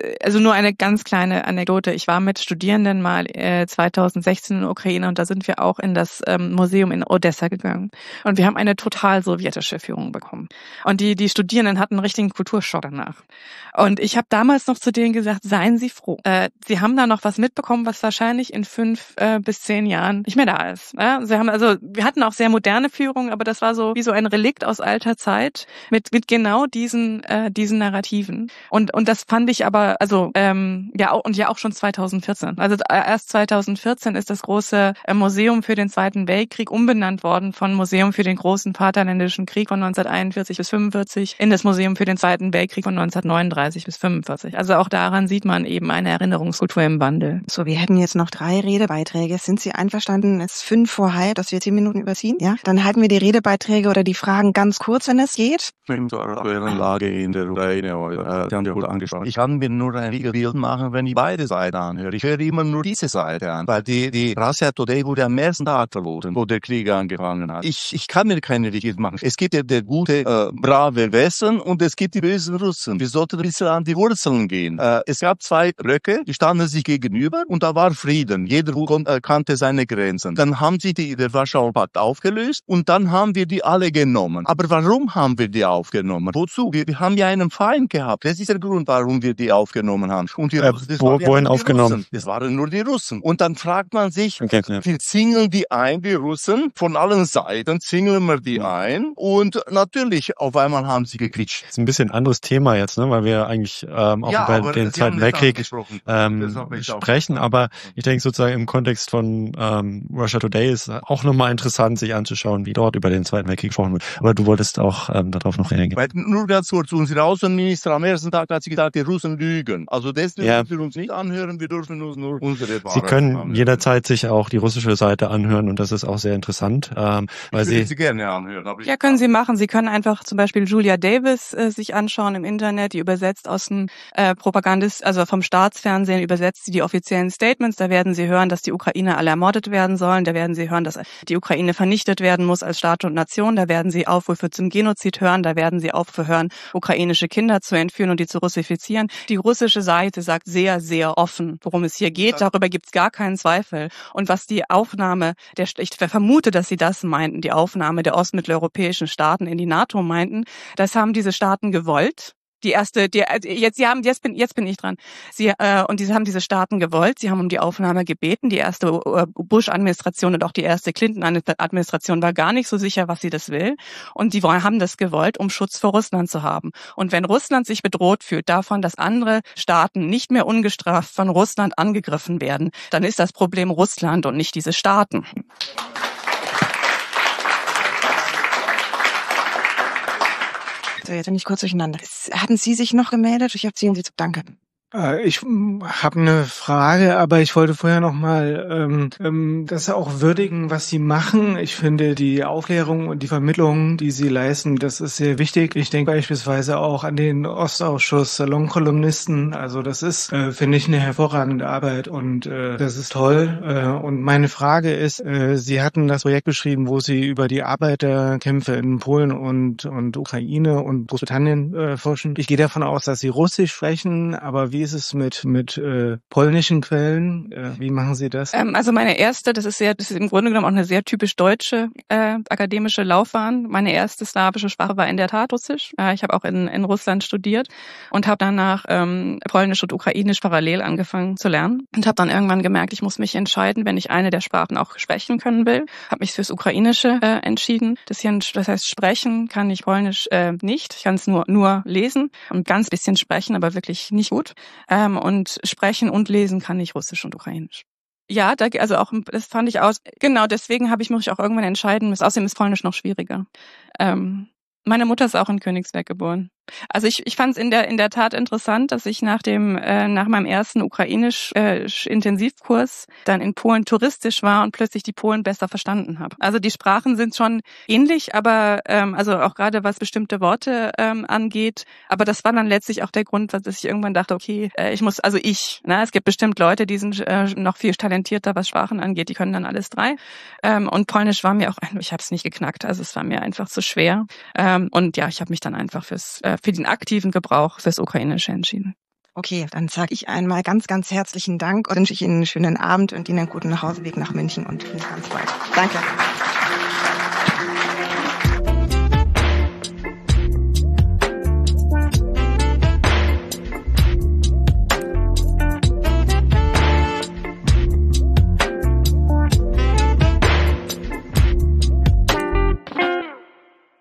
also nur eine ganz kleine Anekdote. Ich war mit Studierenden mal äh, zweitausendsechzehn in der Ukraine und da sind wir auch in das ähm, Museum in Odessa gegangen. Und wir haben eine total sowjetische Führung bekommen. Und die, die Studierenden hatten einen richtigen Kulturschock danach. Und ich habe damals noch zu denen gesagt, seien Sie froh. Äh, Sie haben da noch was mitbekommen, was wahrscheinlich in fünf äh, bis zehn Jahren nicht mehr da ist. Ja? Sie haben also, wir hatten auch sehr moderne Führung, aber das war so wie so ein Relikt aus alter Zeit mit mit genau diesen äh, diesen Narrativen. Und und das fand ich aber, also ähm, ja auch und ja auch schon zweitausendvierzehn. Also erst zweitausendvierzehn ist das große äh, Museum für den Zweiten Weltkrieg umbenannt worden von Museum für den großen Vaterländischen Krieg von neunzehnhunderteinundvierzig bis fünfundvierzig in das Museum für den Zweiten Weltkrieg von neunzehnhundertneununddreißig bis fünfundvierzig. Also auch daran sieht man eben eine Erinnerungskultur im Wandel. So, wir hätten jetzt noch drei Redebeiträge. Sind Sie einverstanden? Es ist fünf vor halb, dass wir zehn Minuten überziehen? Ja? Dann halten wir die Redebeiträge oder die Fragen ganz kurz, wenn es geht. In der aktuellen Lage in der Ukraine, äh, Sie haben ja gut angesprochen. Ich kann mir nur ein Bild machen, wenn ich beide Seiten anhöre. Ich höre immer nur diese Seite an, weil die, die Russia Today wurde am ersten Tag verboten, wo der Krieg angefangen hat. Ich, ich kann mir keine Bild machen. Es gibt ja der gute, äh, brave Westen und es gibt die bösen Russen. Wir sollten ein bisschen an die Wurzeln gehen. Äh, es gab zwei Blöcke, die standen sich gegenüber und da war Frieden. Jeder äh, kannte seine Grenzen. Dann haben sie die, der Warschauer Pakt aufgelöst und dann haben wir die alle genommen. Aber warum haben wir die aufgenommen? Wozu? Wir, wir haben ja einen Feind gehabt. Das ist der Grund, warum wir die aufgenommen haben. Und die, äh, das wo, waren wohin die aufgenommen? Russen. Das waren nur die Russen. Und dann fragt man sich, okay, ja. wir zingeln die ein, die Russen, von allen Seiten zingeln wir die ein und natürlich, auf einmal haben sie gequitscht. Das ist ein bisschen ein anderes Thema jetzt, ne, weil wir eigentlich ähm, auch ja, über den Zweiten Weltkrieg ähm, sprechen, aber ich denke sozusagen im Kontext von ähm, Russia Today ist auch nochmal interessant, sich anzuschauen, wie dort über den Zweiten Weltkrieg gesprochen wird. Aber du wolltest auch ähm, darauf noch reagieren. Weil, nur ganz kurz, unser Außenminister am ersten Tag hat sie gesagt, die Russen lügen. Also das dürfen ja. wir uns nicht anhören, wir dürfen uns nur unsere Wahrheit Sie können anhören. Jederzeit sich auch die russische Seite anhören und das ist auch sehr interessant. Ähm, weil ich würde sie, sie gerne anhören. Aber ja, können Sie machen. Sie können einfach zum Beispiel Julia Davis äh, sich anschauen im Internet, die übersetzt aus dem äh, Propagandist, also vom Staatsfernsehen übersetzt sie die offiziellen Statements. Da werden Sie hören, dass die Ukrainer alle ermordet werden sollen. Da werden Sie hören, dass die Ukraine vernichtet werden muss als Staat und Nation. Da werden Sie Aufrufe zum Genozid hören. Da werden Sie Aufrufe hören, ukrainische Kinder zu entführen und die zu russifizieren. Die russische Seite sagt sehr, sehr offen, worum es hier geht. Darüber gibt es gar keinen Zweifel. Und was die Aufnahme, der, ich vermute, dass Sie das meinten, die Aufnahme der ostmitteleuropäischen Staaten in die NATO meinten, das haben diese Staaten gewollt. Die erste, die, jetzt, sie haben, jetzt bin, jetzt bin ich dran. Sie äh, und diese haben diese Staaten gewollt. Sie haben um die Aufnahme gebeten. Die erste äh, Bush-Administration und auch die erste Clinton-Administration war gar nicht so sicher, was sie das will. Und die haben das gewollt, um Schutz vor Russland zu haben. Und wenn Russland sich bedroht fühlt davon, dass andere Staaten nicht mehr ungestraft von Russland angegriffen werden, dann ist das Problem Russland und nicht diese Staaten. So, jetzt bin ich kurz durcheinander. Hatten Sie sich noch gemeldet? Ich habe Sie und Sie zu danken. Ich habe eine Frage, aber ich wollte vorher noch mal ähm, ähm, das auch würdigen, was Sie machen. Ich finde die Aufklärung und die Vermittlung, die Sie leisten, das ist sehr wichtig. Ich denke beispielsweise auch an den Ostausschuss, Salonkolumnisten. Also das ist, äh, finde ich, eine hervorragende Arbeit und äh, das ist toll. Äh, und meine Frage ist, äh, Sie hatten das Projekt beschrieben, wo Sie über die Arbeiterkämpfe in Polen und und Ukraine und Großbritannien äh, forschen. Ich gehe davon aus, dass Sie Russisch sprechen, aber wie ist es mit mit äh, polnischen Quellen? Äh, wie machen Sie das? Ähm, also meine erste, das ist sehr, das ist im Grunde genommen auch eine sehr typisch deutsche äh, akademische Laufbahn. Meine erste slawische Sprache war in der Tat Russisch. Äh, ich habe auch in in Russland studiert und habe danach ähm, Polnisch und Ukrainisch parallel angefangen zu lernen und habe dann irgendwann gemerkt, ich muss mich entscheiden, wenn ich eine der Sprachen auch sprechen können will. Habe mich fürs Ukrainische äh, entschieden. Das hier, das heißt sprechen kann ich Polnisch äh, nicht. Ich kann es nur nur lesen und ganz bisschen sprechen, aber wirklich nicht gut. Ähm, und sprechen und lesen kann ich Russisch und Ukrainisch. Ja, da, also auch, das fand ich aus, genau, deswegen habe ich mich auch irgendwann entscheiden müssen. Außerdem ist Polnisch noch schwieriger. Ähm, meine Mutter ist auch in Königsberg geboren. Also ich, ich fand es in der in der Tat interessant, dass ich nach dem äh, nach meinem ersten ukrainisch äh, Intensivkurs dann in Polen touristisch war und plötzlich die Polen besser verstanden habe. Also die Sprachen sind schon ähnlich, aber ähm, also auch gerade was bestimmte Worte ähm, angeht. Aber das war dann letztlich auch der Grund, dass ich irgendwann dachte, okay, äh, ich muss also ich. Ne, es gibt bestimmt Leute, die sind äh, noch viel talentierter, was Sprachen angeht. Die können dann alles drei. Ähm, und Polnisch war mir auch, ich habe es nicht geknackt. Also es war mir einfach zu schwer. Ähm, und ja, ich habe mich dann einfach fürs äh, für den aktiven Gebrauch fürs Ukrainische entschieden. Okay, dann sage ich einmal ganz, ganz herzlichen Dank und wünsche ich Ihnen einen schönen Abend und Ihnen einen guten Nachhauseweg nach München und ganz bald. Danke.